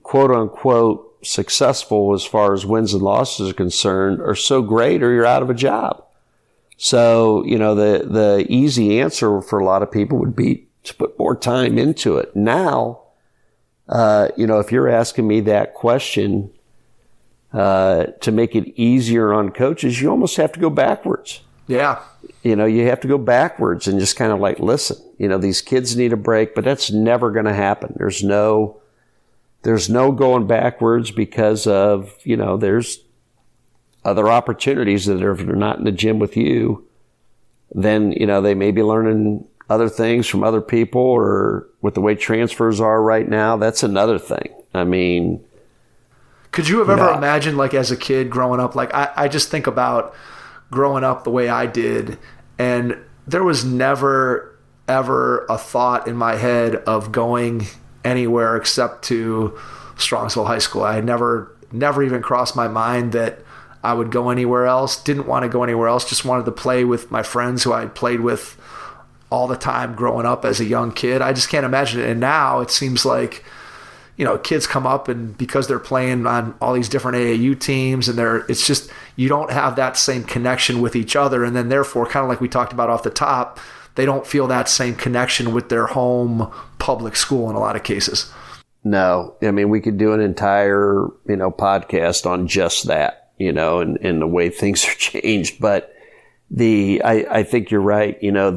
quote unquote successful as far as wins and losses are concerned are so great or you're out of a job. So, the easy answer for a lot of people would be to put more time into it. Now, if you're asking me that question, to make it easier on coaches, you almost have to go backwards. Yeah. You have to go backwards and just kind of like, listen, these kids need a break, but that's never going to happen. There's no going backwards because of, there's other opportunities that if they're not in the gym with you, then, they may be learning other things from other people, or with the way transfers are right now, that's another thing. I mean, could you have ever imagined, like, as a kid growing up, like I just think about growing up the way I did, and there was never, ever a thought in my head of going anywhere except to Strongsville High School. I had never even crossed my mind that I would go anywhere else. Didn't want to go anywhere else. Just wanted to play with my friends who I had played with all the time growing up as a young kid. I just can't imagine it. And now it seems like, kids come up, and because they're playing on all these different AAU teams, and it's just, you don't have that same connection with each other. And then therefore, kind of like we talked about off the top, they don't feel that same connection with their home public school in a lot of cases. No, I mean, we could do an entire, podcast on just that, and the way things are changed. But I think you're right.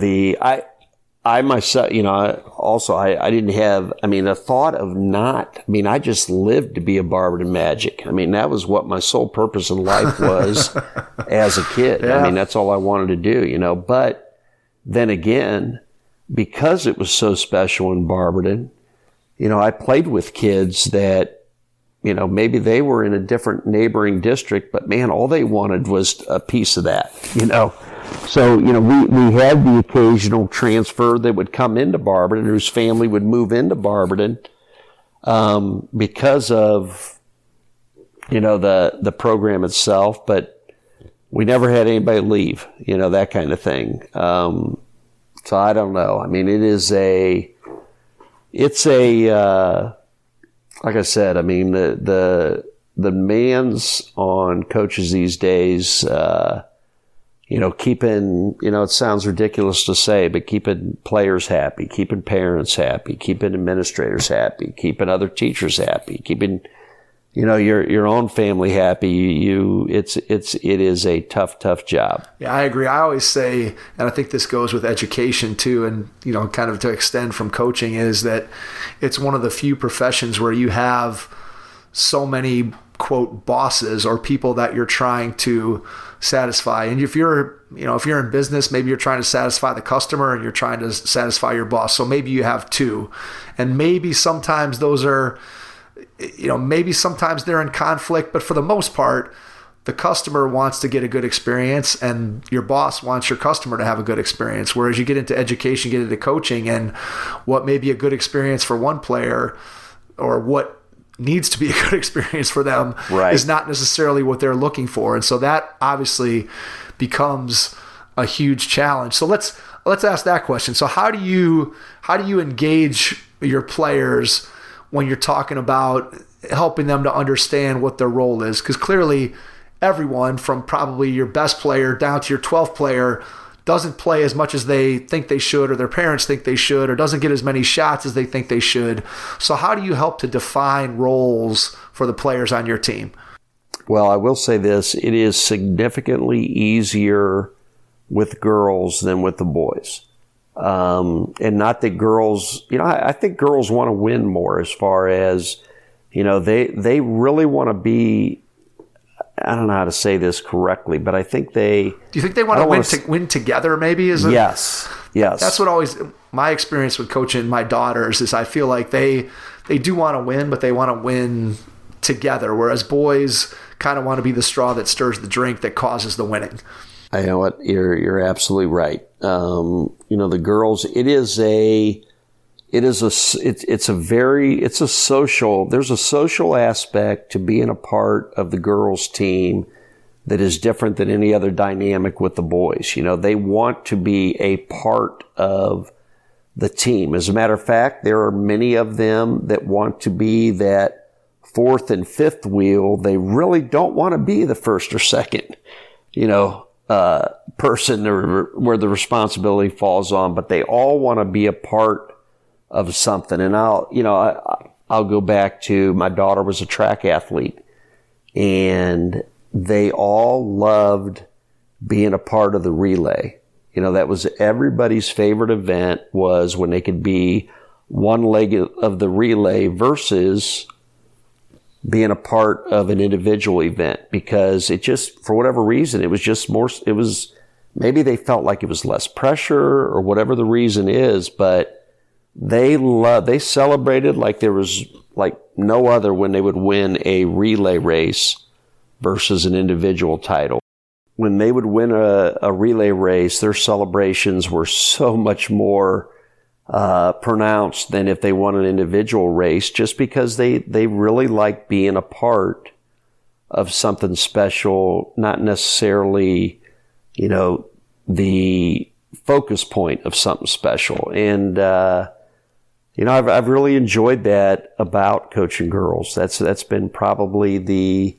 I myself, I didn't have, the thought of I just lived to be a Barberton Magic. That was what my sole purpose in life was as a kid. Yeah. That's all I wanted to do, but then again, because it was so special in Barberton, I played with kids that, maybe they were in a different neighboring district, but man, all they wanted was a piece of that, So, we had the occasional transfer that would come into Barberton, whose family would move into Barberton, because of, the program itself, but we never had anybody leave, that kind of thing. So I don't know. Like I said, the demands on coaches these days, keeping, it sounds ridiculous to say, but keeping players happy, keeping parents happy, keeping administrators happy, keeping other teachers happy, keeping, your own family happy. It is a tough job. Yeah, I agree. I always say, and I think this goes with education too, and, kind of to extend from coaching, is that it's one of the few professions where you have so many, quote, bosses or people that you're trying to satisfy. And if you're in business, maybe you're trying to satisfy the customer and you're trying to satisfy your boss. So maybe you have two, and maybe sometimes those are, maybe sometimes they're in conflict, but for the most part, the customer wants to get a good experience and your boss wants your customer to have a good experience. Whereas you get into education, get into coaching, and what may be a good experience for one player, or what needs to be a good experience for them, right, is not necessarily what they're looking for. And so that obviously becomes a huge challenge. So let's ask that question. So how do you engage your players when you're talking about helping them to understand what their role is? Because clearly everyone, from probably your best player down to your 12th player, doesn't play as much as they think they should, or their parents think they should, or doesn't get as many shots as they think they should. So how do you help to define roles for the players on your team? Well, I will say this. It is significantly easier with girls than with the boys. And not that girls, I think girls want to win more, as far as, they really want to be, I don't know how to say this correctly, but I think do you think they want to win together, maybe? Yes. That's what always, my experience with coaching my daughters is, I feel like they do want to win, but they want to win together, whereas boys kind of want to be the straw that stirs the drink that causes the winning. I know what you're absolutely right. The girls, there's a social aspect to being a part of the girls' team that is different than any other dynamic with the boys. They want to be a part of the team. As a matter of fact, there are many of them that want to be that fourth and fifth wheel, they really don't want to be the first or second, person or where the responsibility falls on, but they all want to be a part of something. And I'll go back to my daughter was a track athlete, and they all loved being a part of the relay. That was everybody's favorite event, was when they could be one leg of the relay versus being a part of an individual event, because it just, for whatever reason, it was maybe they felt like it was less pressure or whatever the reason is, but they celebrated like there was like no other when they would win a relay race versus an individual title. When they would win a relay race, their celebrations were so much more pronounced than if they won an individual race, just because they really like being a part of something special, not necessarily, the focus point of something special. And, I've really enjoyed that about coaching girls. That's been probably the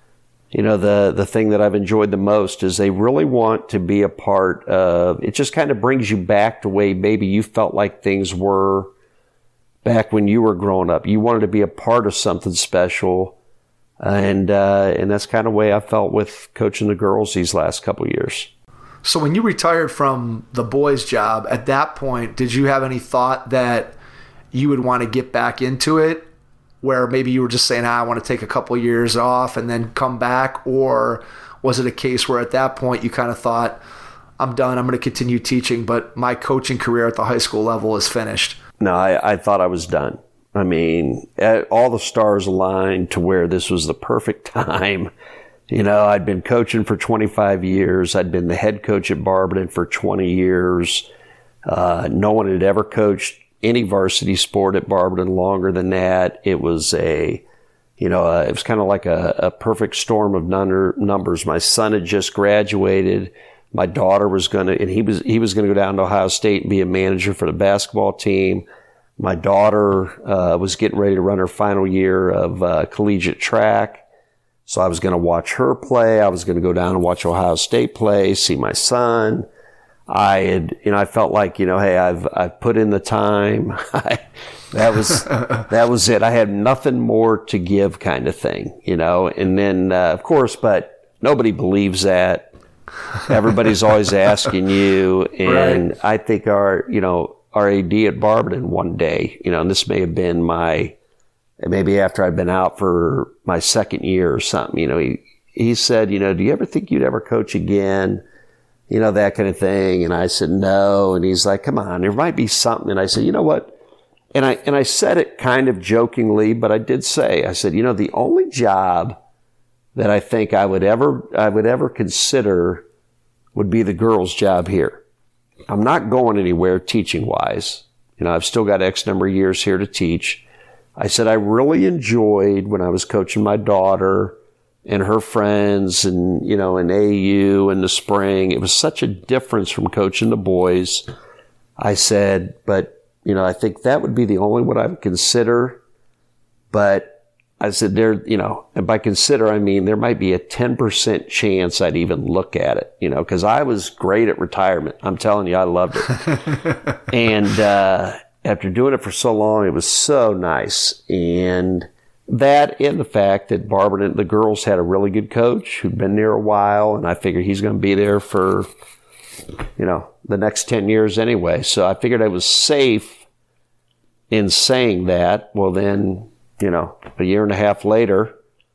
thing that I've enjoyed the most, is they really want to be a part of, it just kind of brings you back to way maybe you felt like things were back when you were growing up. You wanted to be a part of something special. And that's kind of the way I felt with coaching the girls these last couple of years. So when you retired from the boys' job, at that point, did you have any thought that you would want to get back into it, where maybe you were just saying, I want to take a couple years off and then come back? Or was it a case where at that point you kind of thought, I'm done, I'm going to continue teaching, but my coaching career at the high school level is finished? No, I thought I was done. I mean, all the stars aligned to where this was the perfect time. I'd been coaching for 25 years. I'd been the head coach at Barberton for 20 years. No one had ever coached any varsity sport at Barberton longer than that. It was it was kind of like a perfect storm of numbers. My son had just graduated. My daughter was he was going to go down to Ohio State and be a manager for the basketball team. My daughter was getting ready to run her final year of collegiate track. So I was going to watch her play. I was going to go down and watch Ohio State play, see my son. I felt like, hey, I've put in the time. That was it. I had nothing more to give, kind of thing, and then, of course, but nobody believes that. Everybody's always asking you. And right. I think our AD at Barberton one day, and this may have been maybe after I'd been out for my second year or something, he said, do you ever think you'd ever coach again? That kind of thing. And I said, no. And he's like, come on, there might be something. And I said, you know what? And I said it kind of jokingly, but I did say, I said, the only job that I think I would ever consider would be the girls' job here. I'm not going anywhere teaching wise. I've still got X number of years here to teach. I said, I really enjoyed when I was coaching my daughter and her friends and, in AU in the spring. It was such a difference from coaching the boys. I said, but, I think that would be the only one I would consider. But I said, and by consider, I mean, there might be a 10% chance I'd even look at it, because I was great at retirement. I'm telling you, I loved it. And after doing it for so long, it was so nice. And that and the fact that Barberton, the girls had a really good coach who'd been there a while, and I figured he's going to be there for, the next 10 years anyway. So I figured I was safe in saying that. Well, then, a year and a half later,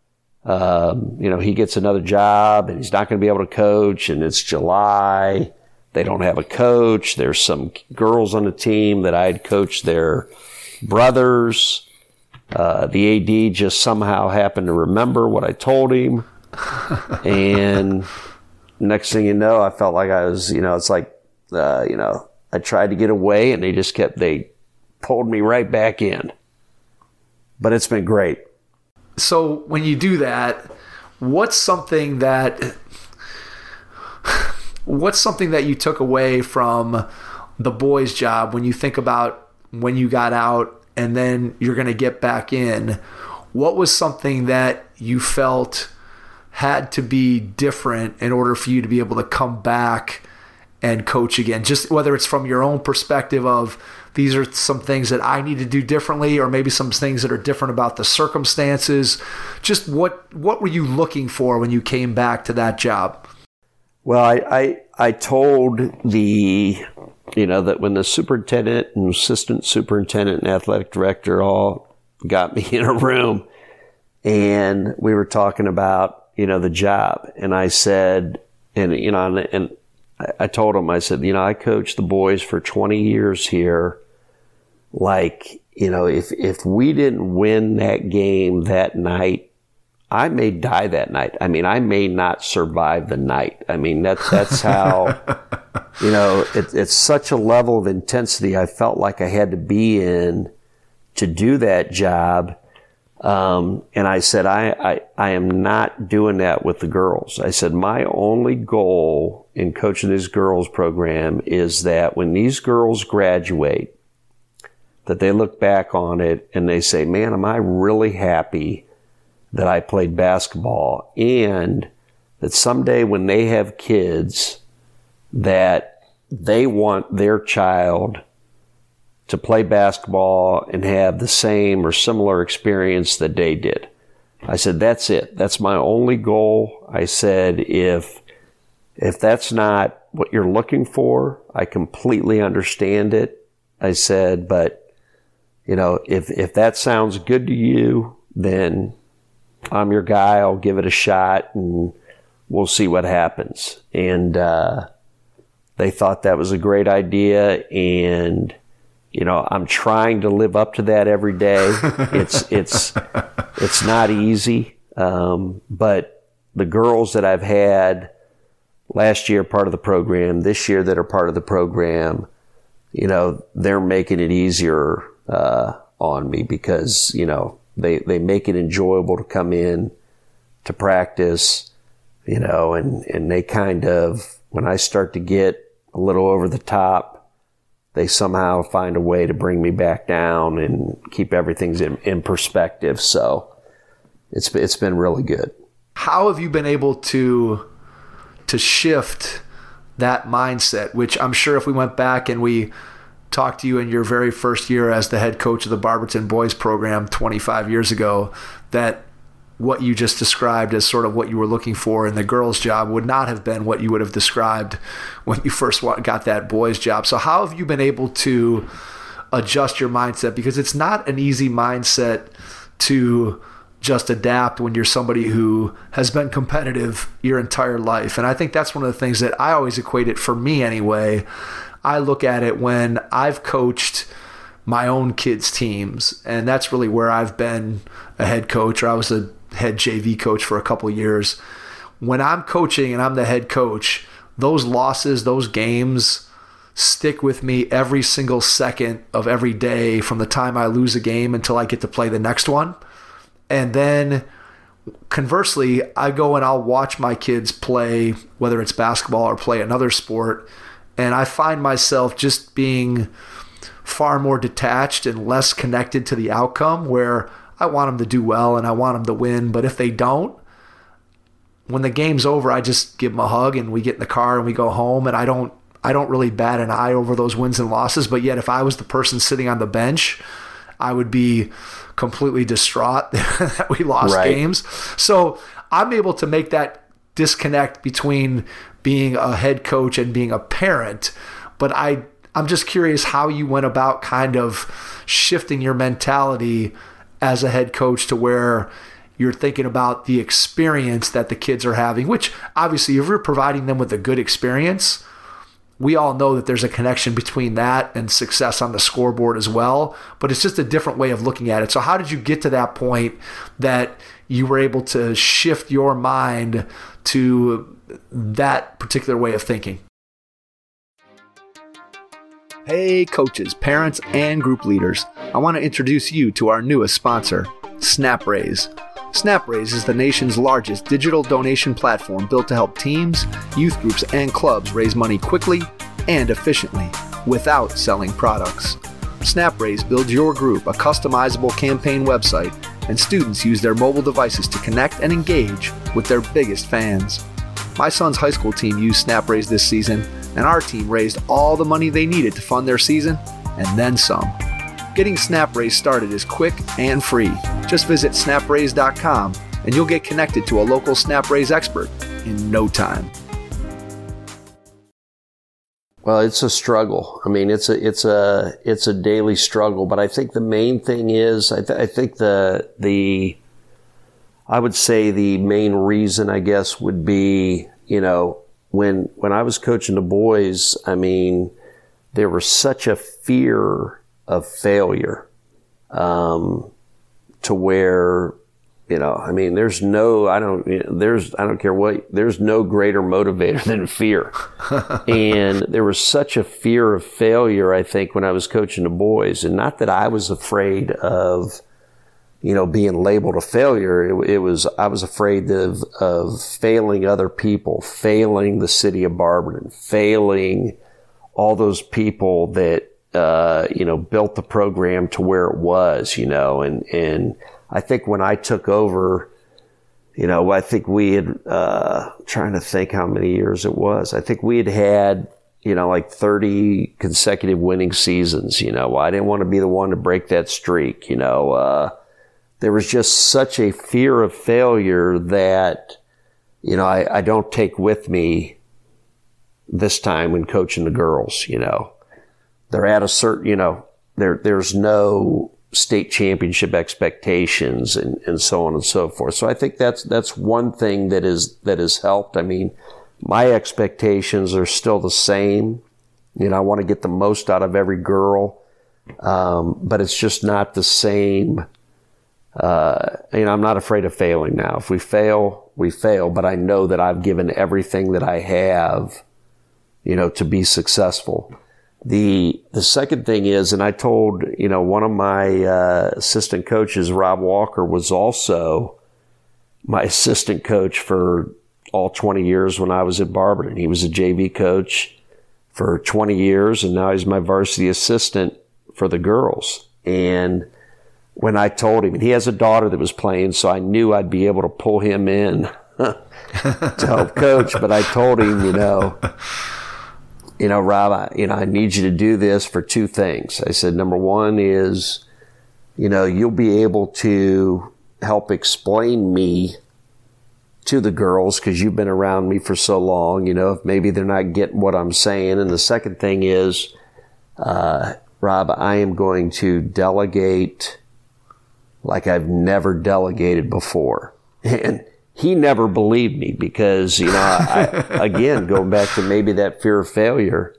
he gets another job and he's not going to be able to coach, and it's July. They don't have a coach. There's some girls on the team that I had coached their brothers. The AD just somehow happened to remember what I told him. And next thing you know, I felt like I was, it's like, I tried to get away and they pulled me right back in. But it's been great. So when you do that, what's something that you took away from the boys' job when you think about when you got out and then you're going to get back in? what was something that you felt had to be different in order for you to be able to come back and coach again? Just whether it's from your own perspective of these are some things that I need to do differently, or maybe some things that are different about the circumstances. Just what were you looking for when you came back to that job? Well, I told that when the superintendent and assistant superintendent and athletic director all got me in a room and we were talking about, the job. And I said, and I told them, I said, I coached the boys for 20 years here. Like, if we didn't win that game that night, I may die that night. I mean, I may not survive the night. I mean, that's how, it's such a level of intensity I felt like I had to be in to do that job. And I said, I am not doing that with the girls. I said, my only goal in coaching this girls program is that when these girls graduate, that they look back on it and they say, man, am I really happy that I played basketball, and that someday when they have kids, that they want their child to play basketball and have the same or similar experience that they did. I said, that's it. That's my only goal. I said, if that's not what you're looking for, I completely understand it. I said, but if that sounds good to you, then I'm your guy. I'll give it a shot and we'll see what happens. And they thought that was a great idea. And, I'm trying to live up to that every day. It's not easy. But the girls that I've had last year part of the program, this year that are part of the program, they're making it easier on me because, they make it enjoyable to come in to practice, and they kind of, when I start to get a little over the top, they somehow find a way to bring me back down and keep everything in perspective. So it's been really good. How have you been able to shift that mindset, which I'm sure if we went back and we talked to you in your very first year as the head coach of the Barberton boys program 25 years ago, that what you just described as sort of what you were looking for in the girls' job would not have been what you would have described when you first got that boys' job. So how have you been able to adjust your mindset? Because it's not an easy mindset to just adapt when you're somebody who has been competitive your entire life. And I think that's one of the things that I always equate it, for me anyway. I look at it when I've coached my own kids' teams, and that's really where I've been a head coach, or I was a head JV coach for a couple of years. When I'm coaching and I'm the head coach, those losses, those games stick with me every single second of every day from the time I lose a game until I get to play the next one. And then conversely, I go and I'll watch my kids play, whether it's basketball or play another sport, and I find myself just being far more detached and less connected to the outcome, where I want them to do well and I want them to win. But if they don't, when the game's over, I just give them a hug and we get in the car and we go home, and I don't really bat an eye over those wins and losses. But yet if I was the person sitting on the bench, I would be completely distraught that we lost games. So I'm able to make that disconnect between being a head coach and being a parent. But I'm just curious how you went about kind of shifting your mentality as a head coach to where you're thinking about the experience that the kids are having, which obviously if you're providing them with a good experience, we all know that there's a connection between that and success on the scoreboard as well, but it's just a different way of looking at it. So how did you get to that point that you were able to shift your mind to that particular way of thinking? Hey coaches, parents, and group leaders. I want to introduce you to our newest sponsor, SnapRaise. SnapRaise is the nation's largest digital donation platform built to help teams, youth groups, and clubs raise money quickly and efficiently without selling products. SnapRaise builds your group a customizable campaign website and students use their mobile devices to connect and engage with their biggest fans. My son's high school team used SnapRaise this season, and our team raised all the money they needed to fund their season, and then some. Getting SnapRaise started is quick and free. Just visit snapraise.com and you'll get connected to a local SnapRaise expert in no time. Well, it's a struggle. I mean, it's a daily struggle. But I think the main thing is, I think I would say the main reason, I guess, would be, when I was coaching the boys, I mean, there was such a fear of failure, to where, I mean, there's no greater motivator than fear. And there was such a fear of failure, I think, when I was coaching the boys. And not that I was afraid of, being labeled a failure. I was afraid of failing other people, failing the city of Barberton, failing all those people that, built the program to where it was, and I think when I took over, I think we had, trying to think how many years it was. I think we had, like 30 consecutive winning seasons. I didn't want to be the one to break that streak. There was just such a fear of failure that, I don't take with me this time when coaching the girls. They're at a certain, there's no state championship expectations and so on and so forth. So I think that's one thing that has helped. I mean, my expectations are still the same. I want to get the most out of every girl. But it's just not the same. I'm not afraid of failing now. If we fail, we fail, but I know that I've given everything that I have, to be successful. The second thing is, and I told, one of my assistant coaches, Rob Walker, was also my assistant coach for all 20 years when I was at Barberton. He was a JV coach for 20 years, and now he's my varsity assistant for the girls. And when I told him, and he has a daughter that was playing, so I knew I'd be able to pull him in to help coach, but I told him, Rob, I need you to do this for two things. I said, number one is, you'll be able to help explain me to the girls because you've been around me for so long, if maybe they're not getting what I'm saying. And the second thing is, Rob, I am going to delegate like I've never delegated before. And he never believed me because, again, going back to maybe that fear of failure,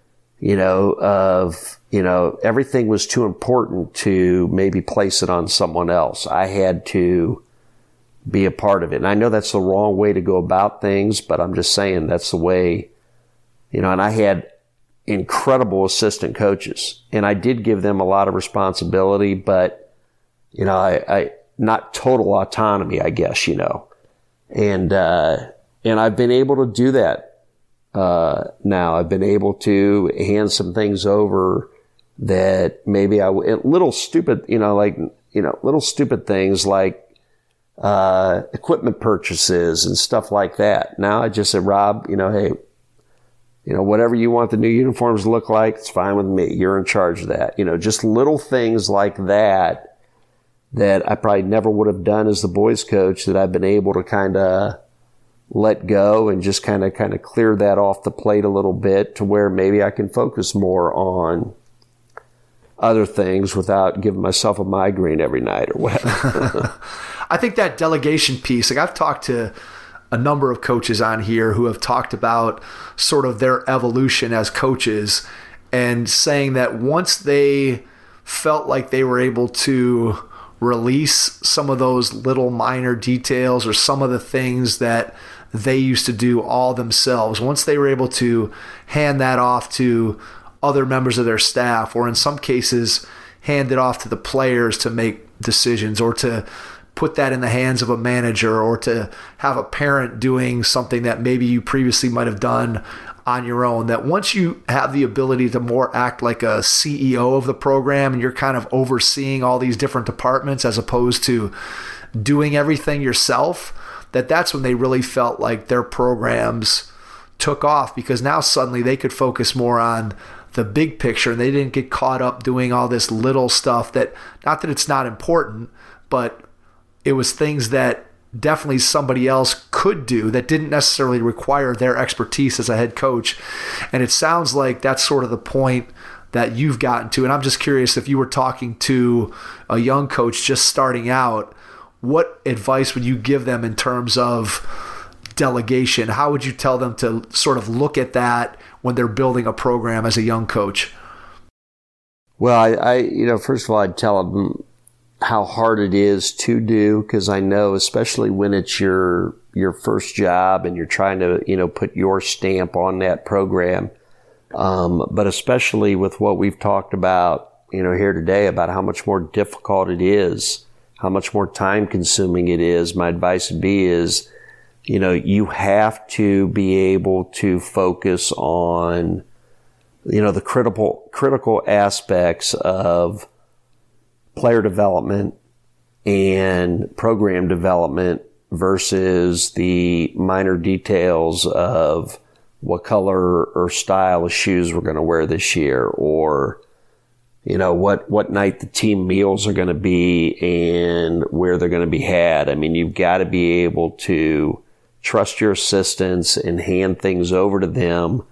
everything was too important to maybe place it on someone else. I had to be a part of it. And I know that's the wrong way to go about things, but I'm just saying that's the way, and I had incredible assistant coaches and I did give them a lot of responsibility, but, I not total autonomy, I guess, And I've been able to do that, now. I've been able to hand some things over that maybe little stupid things like, equipment purchases and stuff like that. Now I just said, Rob, hey, whatever you want the new uniforms to look like, it's fine with me. You're in charge of that. Just little things like that I probably never would have done as the boys coach that I've been able to kind of let go and just kind of clear that off the plate a little bit to where maybe I can focus more on other things without giving myself a migraine every night or whatever. I think that delegation piece, like I've talked to a number of coaches on here who have talked about sort of their evolution as coaches and saying that once they felt like they were able to release some of those little minor details or some of the things that they used to do all themselves, once they were able to hand that off to other members of their staff, or in some cases hand it off to the players to make decisions, or to put that in the hands of a manager, or to have a parent doing something that maybe you previously might have done on your own, that once you have the ability to more act like a CEO of the program and you're kind of overseeing all these different departments as opposed to doing everything yourself, that's when they really felt like their programs took off, because now suddenly they could focus more on the big picture and they didn't get caught up doing all this little stuff that, not that it's not important, but it was things that definitely somebody else could do that didn't necessarily require their expertise as a head coach. And it sounds like that's sort of the point that you've gotten to. And I'm just curious, if you were talking to a young coach just starting out, what advice would you give them in terms of delegation? How would you tell them to sort of look at that when they're building a program as a young coach? Well, I first of all, I'd tell them how hard it is to do, because I know, especially when it's your first job and you're trying to, put your stamp on that program. But especially with what we've talked about, here today, about how much more difficult it is, how much more time consuming it is, my advice would be is, you have to be able to focus on, the critical aspects of player development and program development versus the minor details of what color or style of shoes we're going to wear this year, or what night the team meals are going to be and where they're going to be had. I mean, you've got to be able to trust your assistants and hand things over to them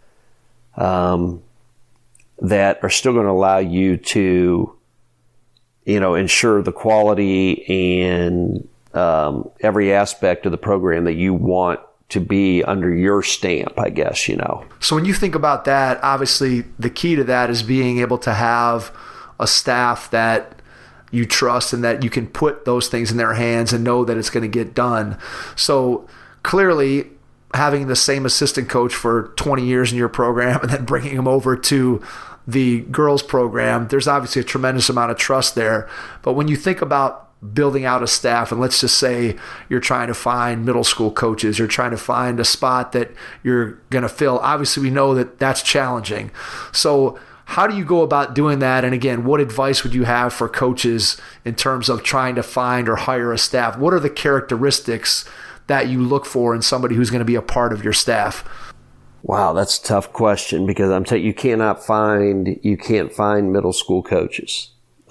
that are still going to allow you to ensure the quality and every aspect of the program that you want to be under your stamp, I guess, So when you think about that, obviously the key to that is being able to have a staff that you trust and that you can put those things in their hands and know that it's going to get done. So clearly, having the same assistant coach for 20 years in your program and then bringing him over to the girls program, there's obviously a tremendous amount of trust there. But when you think about building out a staff, and let's just say you're trying to find middle school coaches, you're trying to find a spot that you're going to fill, obviously we know that that's challenging. So how do you go about doing that? And again, what advice would you have for coaches in terms of trying to find or hire a staff? What are the characteristics that you look for in somebody who's going to be a part of your staff? Wow, that's a tough question, because I'm telling you, you can't find middle school coaches.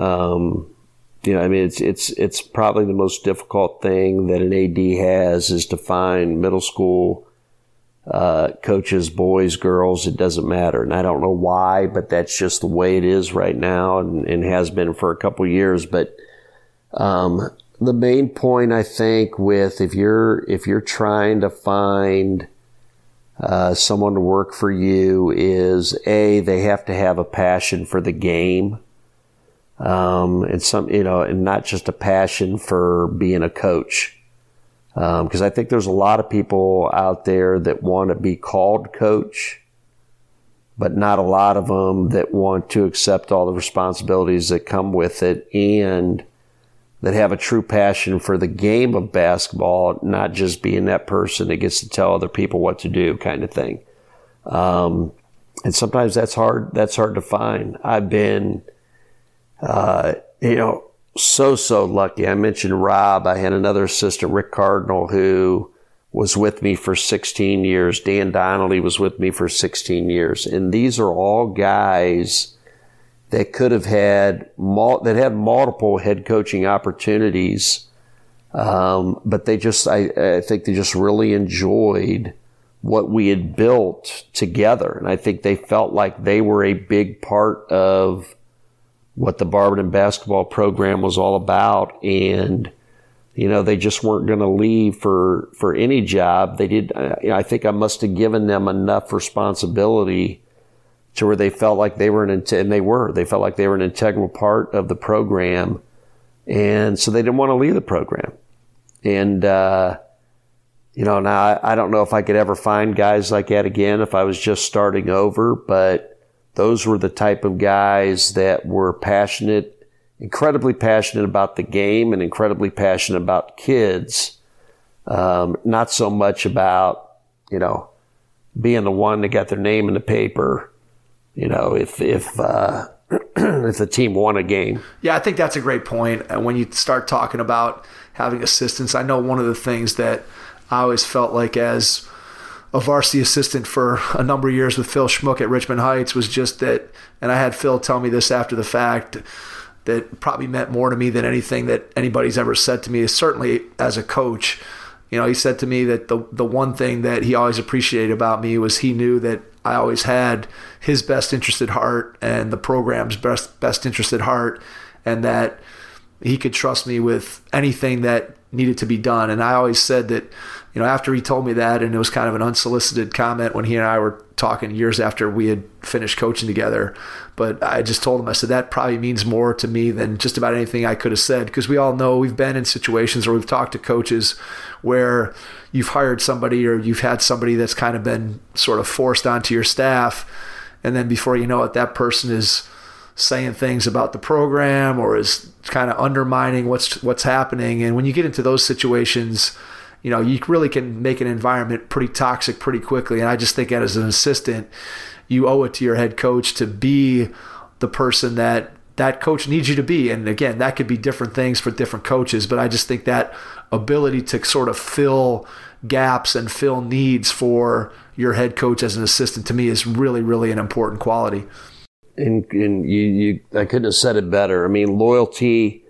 It's probably the most difficult thing that an AD has, is to find middle school coaches, boys, girls, it doesn't matter. And I don't know why, but that's just the way it is right now, and has been for a couple of years. But the main point, I think, with if you're trying to find someone to work for you, is they have to have a passion for the game, and not just a passion for being a coach. Because I think there's a lot of people out there that want to be called coach, but not a lot of them that want to accept all the responsibilities that come with it, and that have a true passion for the game of basketball, not just being that person that gets to tell other people what to do, kind of thing. And sometimes that's hard to find. I've been, so lucky. I mentioned Rob. I had another assistant, Rick Cardinal, who was with me for 16 years. Dan Donnelly was with me for 16 years. And these are all guys that could have had multiple head coaching opportunities, but I think they just really enjoyed what we had built together, and I think they felt like they were a big part of what the Barberton basketball program was all about, and they just weren't going to leave for any job. They did. I think I must have given them enough responsibility to where they felt like they were they felt like they were an integral part of the program. And so they didn't want to leave the program. And, now I don't know if I could ever find guys like that again if I was just starting over, but those were the type of guys that were passionate, incredibly passionate about the game and incredibly passionate about kids. Not so much about, being the one that got their name in the paper, if the team won a game. Yeah, I think that's a great point. And when you start talking about having assistants, I know one of the things that I always felt like as a varsity assistant for a number of years with Phil Schmuck at Richmond Heights was just that, and I had Phil tell me this after the fact, that probably meant more to me than anything that anybody's ever said to me, certainly as a coach. He said to me that the one thing that he always appreciated about me was he knew that I always had his best interest at heart and the program's best interest at heart, and that he could trust me with anything that needed to be done. And I always said that, after he told me that, and it was kind of an unsolicited comment when he and I were talking years after we had finished coaching together, but I just told him, I said, that probably means more to me than just about anything I could have said, because we all know we've been in situations where we've talked to coaches where you've hired somebody or you've had somebody that's kind of been sort of forced onto your staff, and then before you know it, that person is saying things about the program or is kind of undermining what's happening. And when you get into those situations, you really can make an environment pretty toxic pretty quickly. And I just think as an assistant, you owe it to your head coach to be the person that coach needs you to be. And again, that could be different things for different coaches, but I just think that ability to sort of fill gaps and fill needs for your head coach as an assistant, to me, is really, really an important quality. And I couldn't have said it better. I mean, loyalty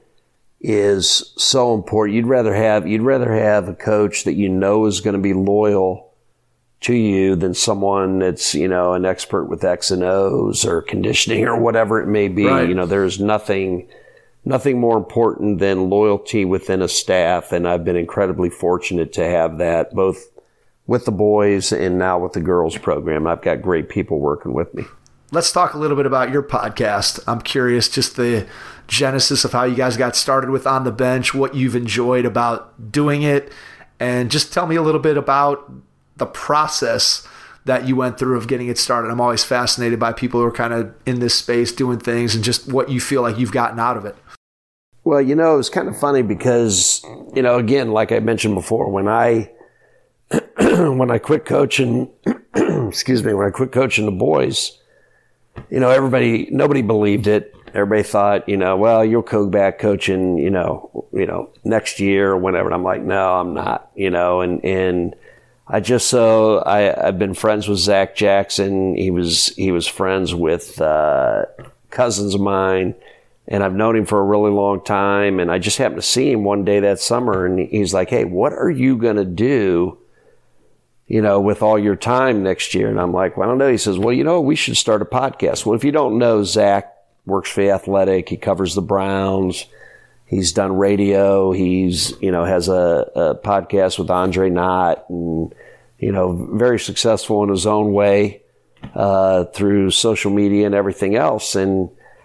is so important. You'd rather have a coach that is going to be loyal to you than someone that's, an expert with X and O's or conditioning or whatever it may be. Right. There's nothing more important than loyalty within a staff, and I've been incredibly fortunate to have that both with the boys and now with the girls program. I've got great people working with me. Let's talk a little bit about your podcast. I'm curious, just the genesis of how you guys got started with On the Bench, what you've enjoyed about doing it, and just tell me a little bit about the process that you went through of getting it started. I'm always fascinated by people who are kind of in this space doing things and just what you feel like you've gotten out of it. Well, it was kind of funny because, again, like I mentioned before, when I quit coaching, when I quit coaching the boys, nobody believed it. Everybody thought, well, you'll go back coaching, next year or whenever. And I'm like, no, I'm not, and I've been friends with Zach Jackson. He was friends with cousins of mine, and I've known him for a really long time. And I just happened to see him one day that summer, and he's like, hey, what are you going to do, with all your time next year? And I'm like, well, I don't know. He says, well, we should start a podcast. Well, if you don't know, Zach works for The Athletic. He covers the Browns. He's done radio. He's, has a podcast with Andre Knott, and, very successful in his own way through social media and everything else. And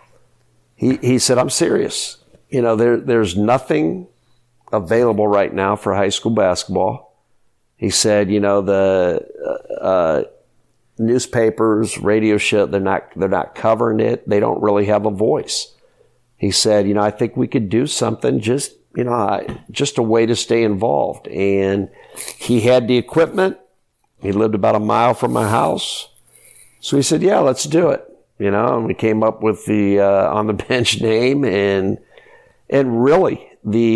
he said, I'm serious. There's nothing available right now for high school basketball. He said, the newspapers, radio show, they're not covering it. They don't really have a voice. He said, I think we could do something, just a way to stay involved. And he had the equipment. He lived about a mile from my house. So he said, yeah, let's do it. And we came up with the On the Bench name, and really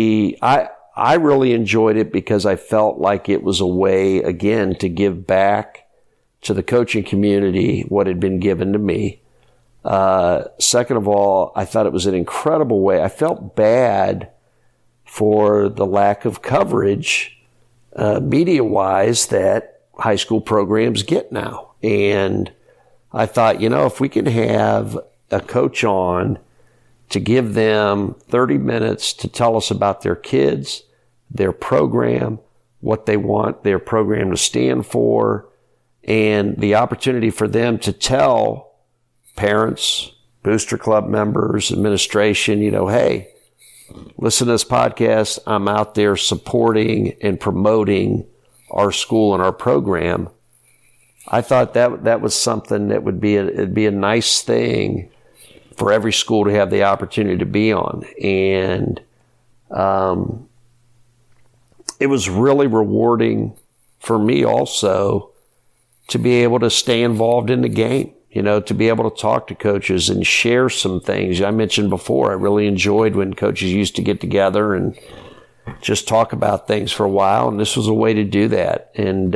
I really enjoyed it because I felt like it was a way, again, to give back to the coaching community what had been given to me. Second of all, I thought it was an incredible way. I felt bad for the lack of coverage, media-wise, that high school programs get now. And I thought, if we can have a coach on to give them 30 minutes to tell us about their kids, their program, what they want their program to stand for, and the opportunity for them to tell parents, booster club members, administration, hey, listen to this podcast. I'm out there supporting and promoting our school and our program. I thought that was something that it'd be a nice thing for every school to have the opportunity to be on. And it was really rewarding for me also to be able to stay involved in the game, to be able to talk to coaches and share some things. I mentioned before, I really enjoyed when coaches used to get together and just talk about things for a while, and this was a way to do that. And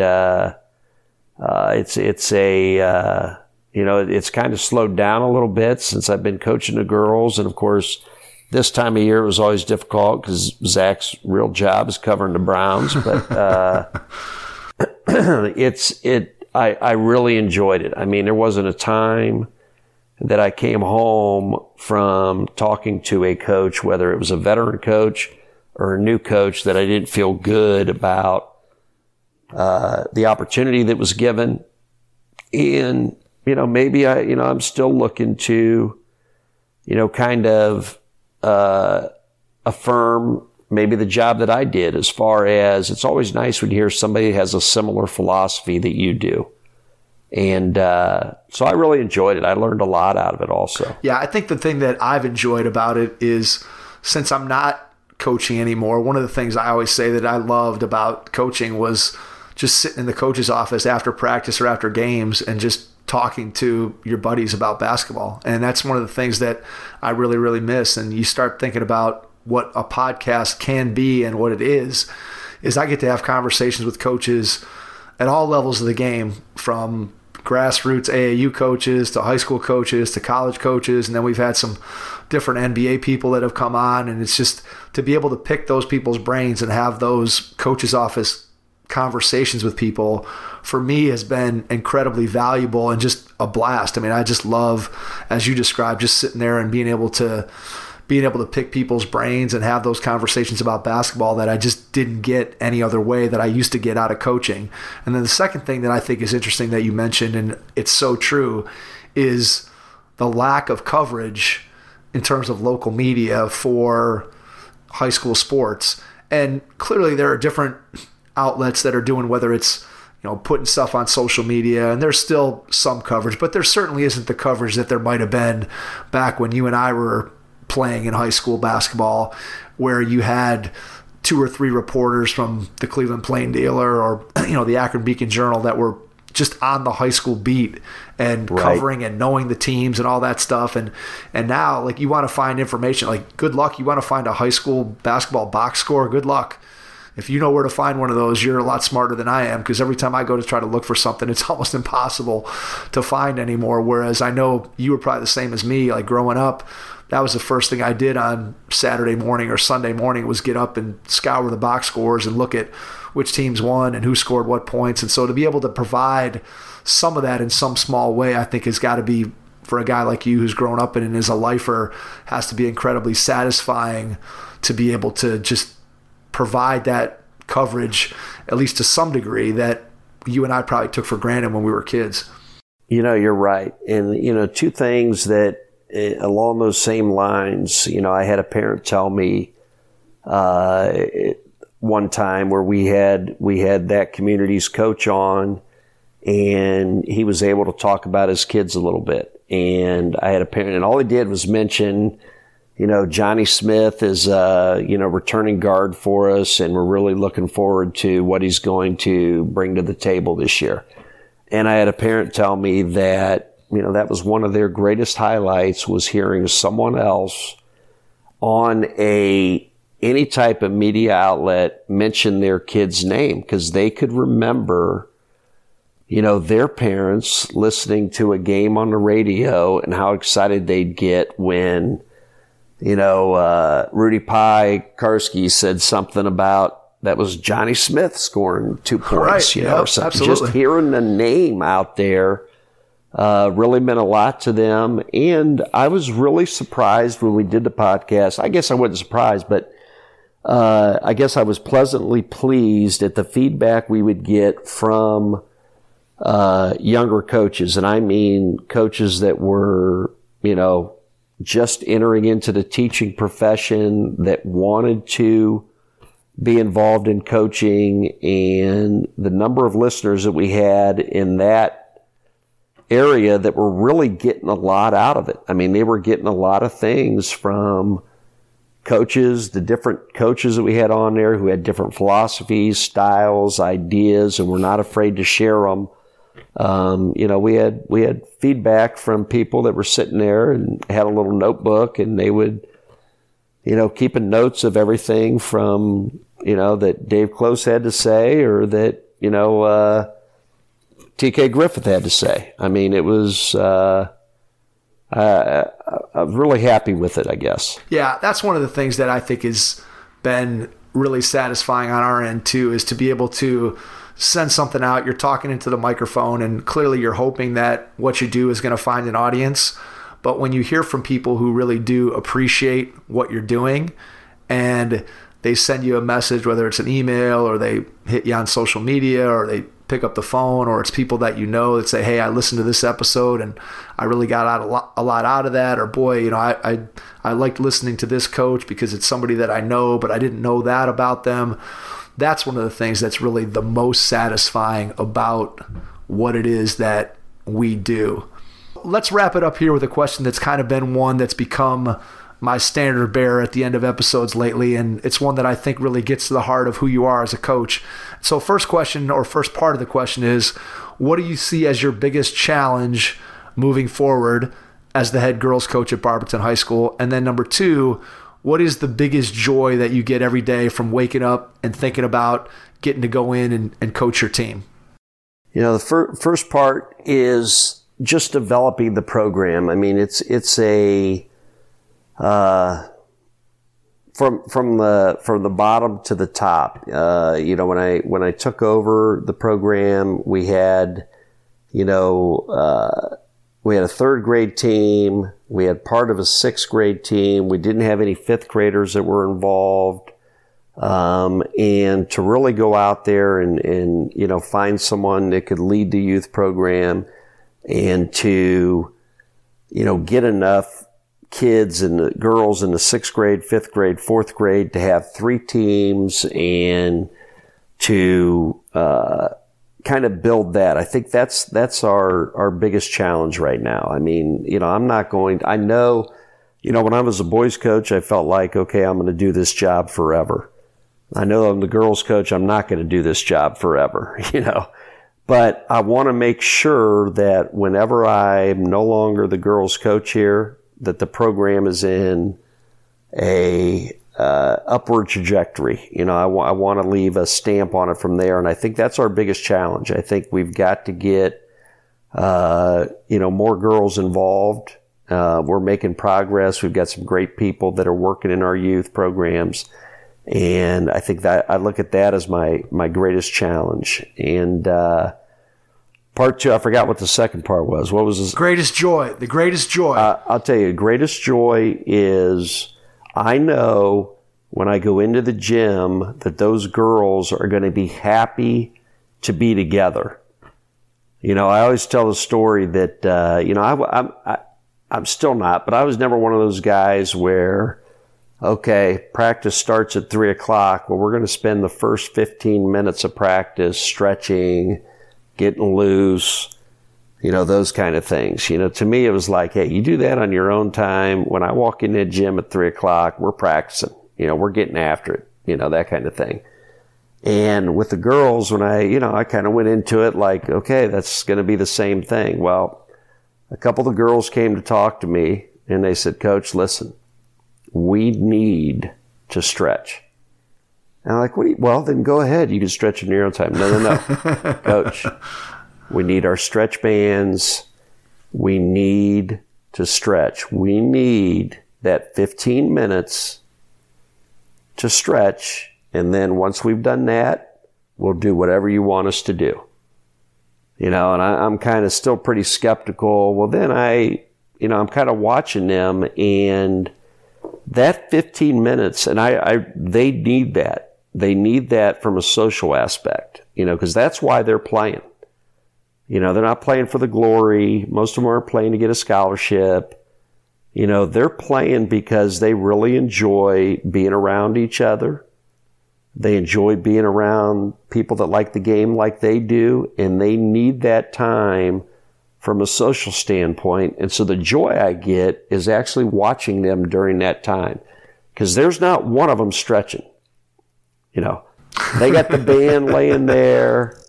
it's kind of slowed down a little bit since I've been coaching the girls, and of course, this time of year it was always difficult because Zach's real job is covering the Browns, but I really enjoyed it. I mean, there wasn't a time that I came home from talking to a coach, whether it was a veteran coach or a new coach, that I didn't feel good about the opportunity that was given. And, maybe I'm still looking to, kind of affirm maybe the job that I did, as far as it's always nice when you hear somebody has a similar philosophy that you do. And so I really enjoyed it. I learned a lot out of it also. Yeah, I think the thing that I've enjoyed about it is, since I'm not coaching anymore, one of the things I always say that I loved about coaching was just sitting in the coach's office after practice or after games and just talking to your buddies about basketball. And that's one of the things that I really, really miss. And you start thinking about what a podcast can be and what it is I get to have conversations with coaches at all levels of the game, from grassroots AAU coaches to high school coaches to college coaches. And then we've had some different NBA people that have come on. And it's just to be able to pick those people's brains and have those coaches' office conversations with people, for me, has been incredibly valuable and just a blast. I mean, I just love, as you described, just sitting there and being able to pick people's brains and have those conversations about basketball that I just didn't get any other way that I used to get out of coaching. And then the second thing that I think is interesting that you mentioned, and it's so true, is the lack of coverage in terms of local media for high school sports. And clearly there are different outlets that are doing, whether it's putting stuff on social media, and there's still some coverage, but there certainly isn't the coverage that there might have been back when you and I were playing in high school basketball, where you had 2 or 3 reporters from the Cleveland Plain Dealer or the Akron Beacon Journal that were just on the high school beat and covering and knowing the teams and all that stuff. And now, like, you want to find information, like, good luck. You want to find a high school basketball box score, good luck. If you know where to find one of those, you're a lot smarter than I am, because every time I go to try to look for something, it's almost impossible to find anymore. Whereas I know you were probably the same as me. Like, growing up, that was the first thing I did on Saturday morning or Sunday morning, was get up and scour the box scores and look at which teams won and who scored what points. And so to be able to provide some of that in some small way, I think has got to be, for a guy like you who's grown up in it and is a lifer, has to be incredibly satisfying to be able to just provide that coverage, at least to some degree, that you and I probably took for granted when we were kids. You're right. And, 2 things that along those same lines, I had a parent tell me one time where we had that community's coach on, and he was able to talk about his kids a little bit. And I had a parent, and all he did was mention, Johnny Smith is, returning guard for us, and we're really looking forward to what he's going to bring to the table this year. And I had a parent tell me that, that was one of their greatest highlights, was hearing someone else on any type of media outlet mention their kid's name, because they could remember, their parents listening to a game on the radio and how excited they'd get when Rudy Pie Karski said something about that was Johnny Smith scoring 2 points, or something. Absolutely. Just hearing the name out there really meant a lot to them. And I was really surprised when we did the podcast. I guess I wasn't surprised, but I guess I was pleasantly pleased at the feedback we would get from younger coaches. And I mean coaches that were, just entering into the teaching profession, that wanted to be involved in coaching, and the number of listeners that we had in that area that were really getting a lot out of it. I mean, they were getting a lot of things from coaches, the different coaches that we had on there who had different philosophies, styles, ideas, and were not afraid to share them We had feedback from people that were sitting there and had a little notebook, and they would, keeping notes of everything from, that Dave Close had to say, or that, TK Griffith had to say. I mean, it was, I was really happy with it, I guess. Yeah, that's one of the things that I think has been really satisfying on our end too, is to be able to send something out. You're talking into the microphone, and clearly you're hoping that what you do is going to find an audience. But when you hear from people who really do appreciate what you're doing, and they send you a message, whether it's an email or they hit you on social media or they pick up the phone, or it's people that that say, hey, I listened to this episode and I really got a lot out of that, or boy, I liked listening to this coach because it's somebody that I know, but I didn't know that about them. That's one of the things that's really the most satisfying about what it is that we do. Let's wrap it up here with a question that's kind of been one that's become my standard bearer at the end of episodes lately, and it's one that I think really gets to the heart of who you are as a coach. So first question, or first part of the question is, what do you see as your biggest challenge moving forward as the head girls coach at Barberton High School? And then number two, what is the biggest joy that you get every day from waking up and thinking about getting to go in and coach your team? The first part is just developing the program. I mean, it's a from the bottom to the top. When I took over the program, we had a third grade team. We had part of a sixth grade team. We didn't have any fifth graders that were involved. And to really go out there and find someone that could lead the youth program, and to, get enough kids and the girls in the sixth grade, fifth grade, fourth grade to have three teams, and to kind of build that. I think that's our biggest challenge right now. I mean, I'm not going to, I know, when I was a boys coach, I felt like, okay, I'm going to do this job forever. I know I'm the girls coach, I'm not going to do this job forever, but I want to make sure that whenever I'm no longer the girls coach here, that the program is in a upward trajectory. I want to leave a stamp on it from there, and I think that's our biggest challenge. I think we've got to get more girls involved. We're making progress. We've got some great people that are working in our youth programs, and I think that I look at that as my greatest challenge. And part two, I forgot what the second part was. What was this? Greatest joy. The greatest joy. I'll tell you, the greatest joy is I know when I go into the gym that those girls are going to be happy to be together. I always tell the story that, I'm still not, but I was never one of those guys where, okay, practice starts at 3:00. Well, we're going to spend the first 15 minutes of practice stretching, getting loose, those kind of things. To me, it was like, hey, you do that on your own time. When I walk in the gym at 3:00, we're practicing, we're getting after it, that kind of thing. And with the girls, when I kind of went into it like, okay, that's going to be the same thing. Well, a couple of the girls came to talk to me, and they said, Coach, listen, we need to stretch. And I'm like, well, then go ahead. You can stretch in your own time. No. Coach, we need our stretch bands. We need to stretch. We need that 15 minutes to stretch. And then once we've done that, we'll do whatever you want us to do. And I'm kind of still pretty skeptical. Well, then I'm kind of watching them, and that 15 minutes, and they need that. They need that from a social aspect, because that's why they're playing. They're not playing for the glory. Most of them aren't playing to get a scholarship. They're playing because they really enjoy being around each other. They enjoy being around people that like the game like they do, and they need that time from a social standpoint. And so the joy I get is actually watching them during that time, because there's not one of them stretching. They got the band laying there,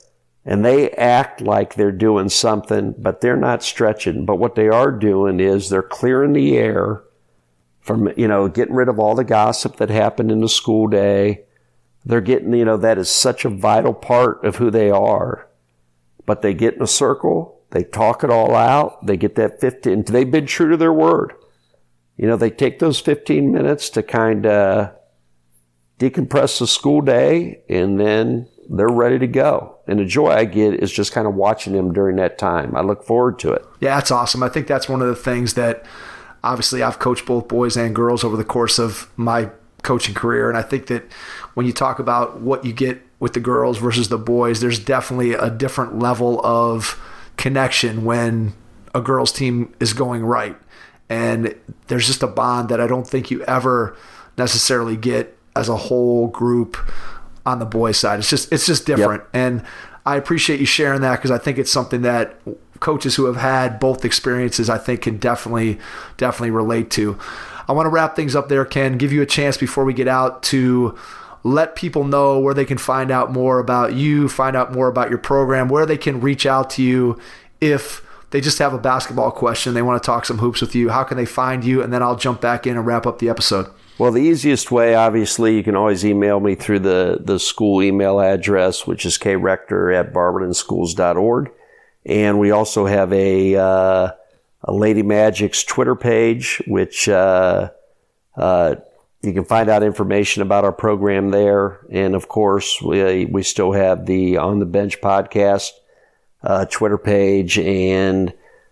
and they act like they're doing something, but they're not stretching. But what they are doing is they're clearing the air from, getting rid of all the gossip that happened in the school day. They're getting, that is such a vital part of who they are. But they get in a circle, they talk it all out, they get that 15, they've been true to their word. They take those 15 minutes to kind of decompress the school day, and then they're ready to go. And the joy I get is just kind of watching them during that time. I look forward to it. Yeah, that's awesome. I think that's one of the things that, obviously, I've coached both boys and girls over the course of my coaching career. And I think that when you talk about what you get with the girls versus the boys, there's definitely a different level of connection when a girls team is going right. And there's just a bond that I don't think you ever necessarily get as a whole group on the boys' side. It's just different. Yep. And I appreciate you sharing that, because I think it's something that coaches who have had both experiences, I think, can definitely relate to. I want to wrap things up there, Ken, give you a chance before we get out to let people know where they can find out more about you, find out more about your program, where they can reach out to you if they just have a basketball question, they want to talk some hoops with you. How can they find you? And then I'll jump back in and wrap up the episode. Well, the easiest way, obviously, you can always email me through the school email address, which is krector@barbertonschools.org. And we also have a Lady Magic's Twitter page, which you can find out information about our program there. And, of course, we still have the On the Bench podcast Twitter page, and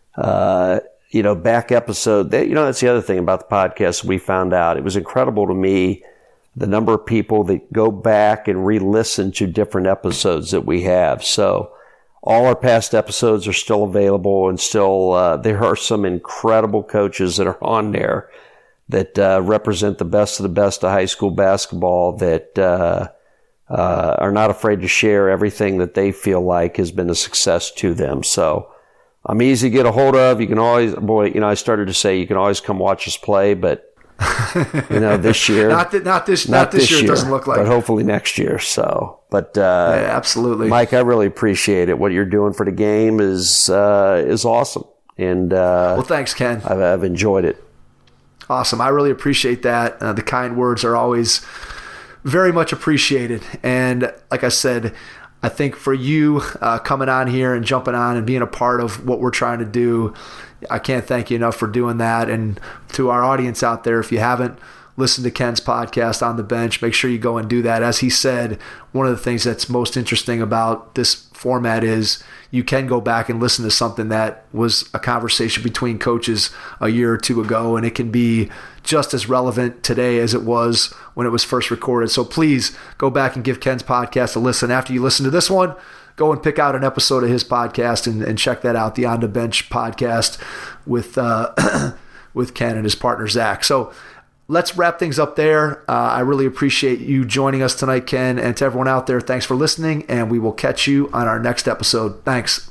back episode. That's the other thing about the podcast we found out. It was incredible to me, the number of people that go back and re-listen to different episodes that we have. So all our past episodes are still available, and still there are some incredible coaches that are on there that represent the best of high school basketball, that are not afraid to share everything that they feel like has been a success to them. So I'm easy to get a hold of. You can always, I started to say you can always come watch us play, but this year, not this year, it doesn't look like, but hopefully next year. So, but yeah, absolutely, Mike, I really appreciate it. What you're doing for the game is awesome, and well, thanks, Ken. I've enjoyed it. Awesome, I really appreciate that. The kind words are always very much appreciated. And like I said, I think for you coming on here and jumping on and being a part of what we're trying to do, I can't thank you enough for doing that. And to our audience out there, if you haven't listened to Ken's podcast On the Bench, make sure you go and do that. As he said, one of the things that's most interesting about this format is you can go back and listen to something that was a conversation between coaches a year or two ago, and it can be just as relevant today as it was when it was first recorded. So please go back and give Ken's podcast a listen. After you listen to this one, go and pick out an episode of his podcast and check that out, the On the Bench podcast with Ken and his partner, Zach. So let's wrap things up there. I really appreciate you joining us tonight, Ken, and to everyone out there, thanks for listening, and we will catch you on our next episode. Thanks.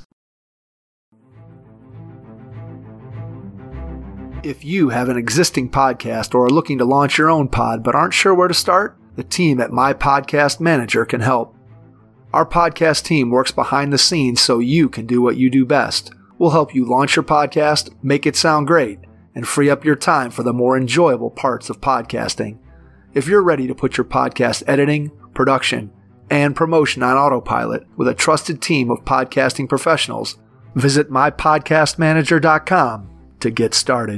If you have an existing podcast or are looking to launch your own pod but aren't sure where to start, the team at My Podcast Manager can help. Our podcast team works behind the scenes so you can do what you do best. We'll help you launch your podcast, make it sound great, and free up your time for the more enjoyable parts of podcasting. If you're ready to put your podcast editing, production, and promotion on autopilot with a trusted team of podcasting professionals, visit mypodcastmanager.com to get started.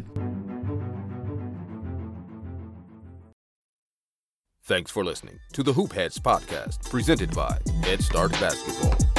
Thanks for listening to the Hoop Heads podcast, presented by Head Start Basketball.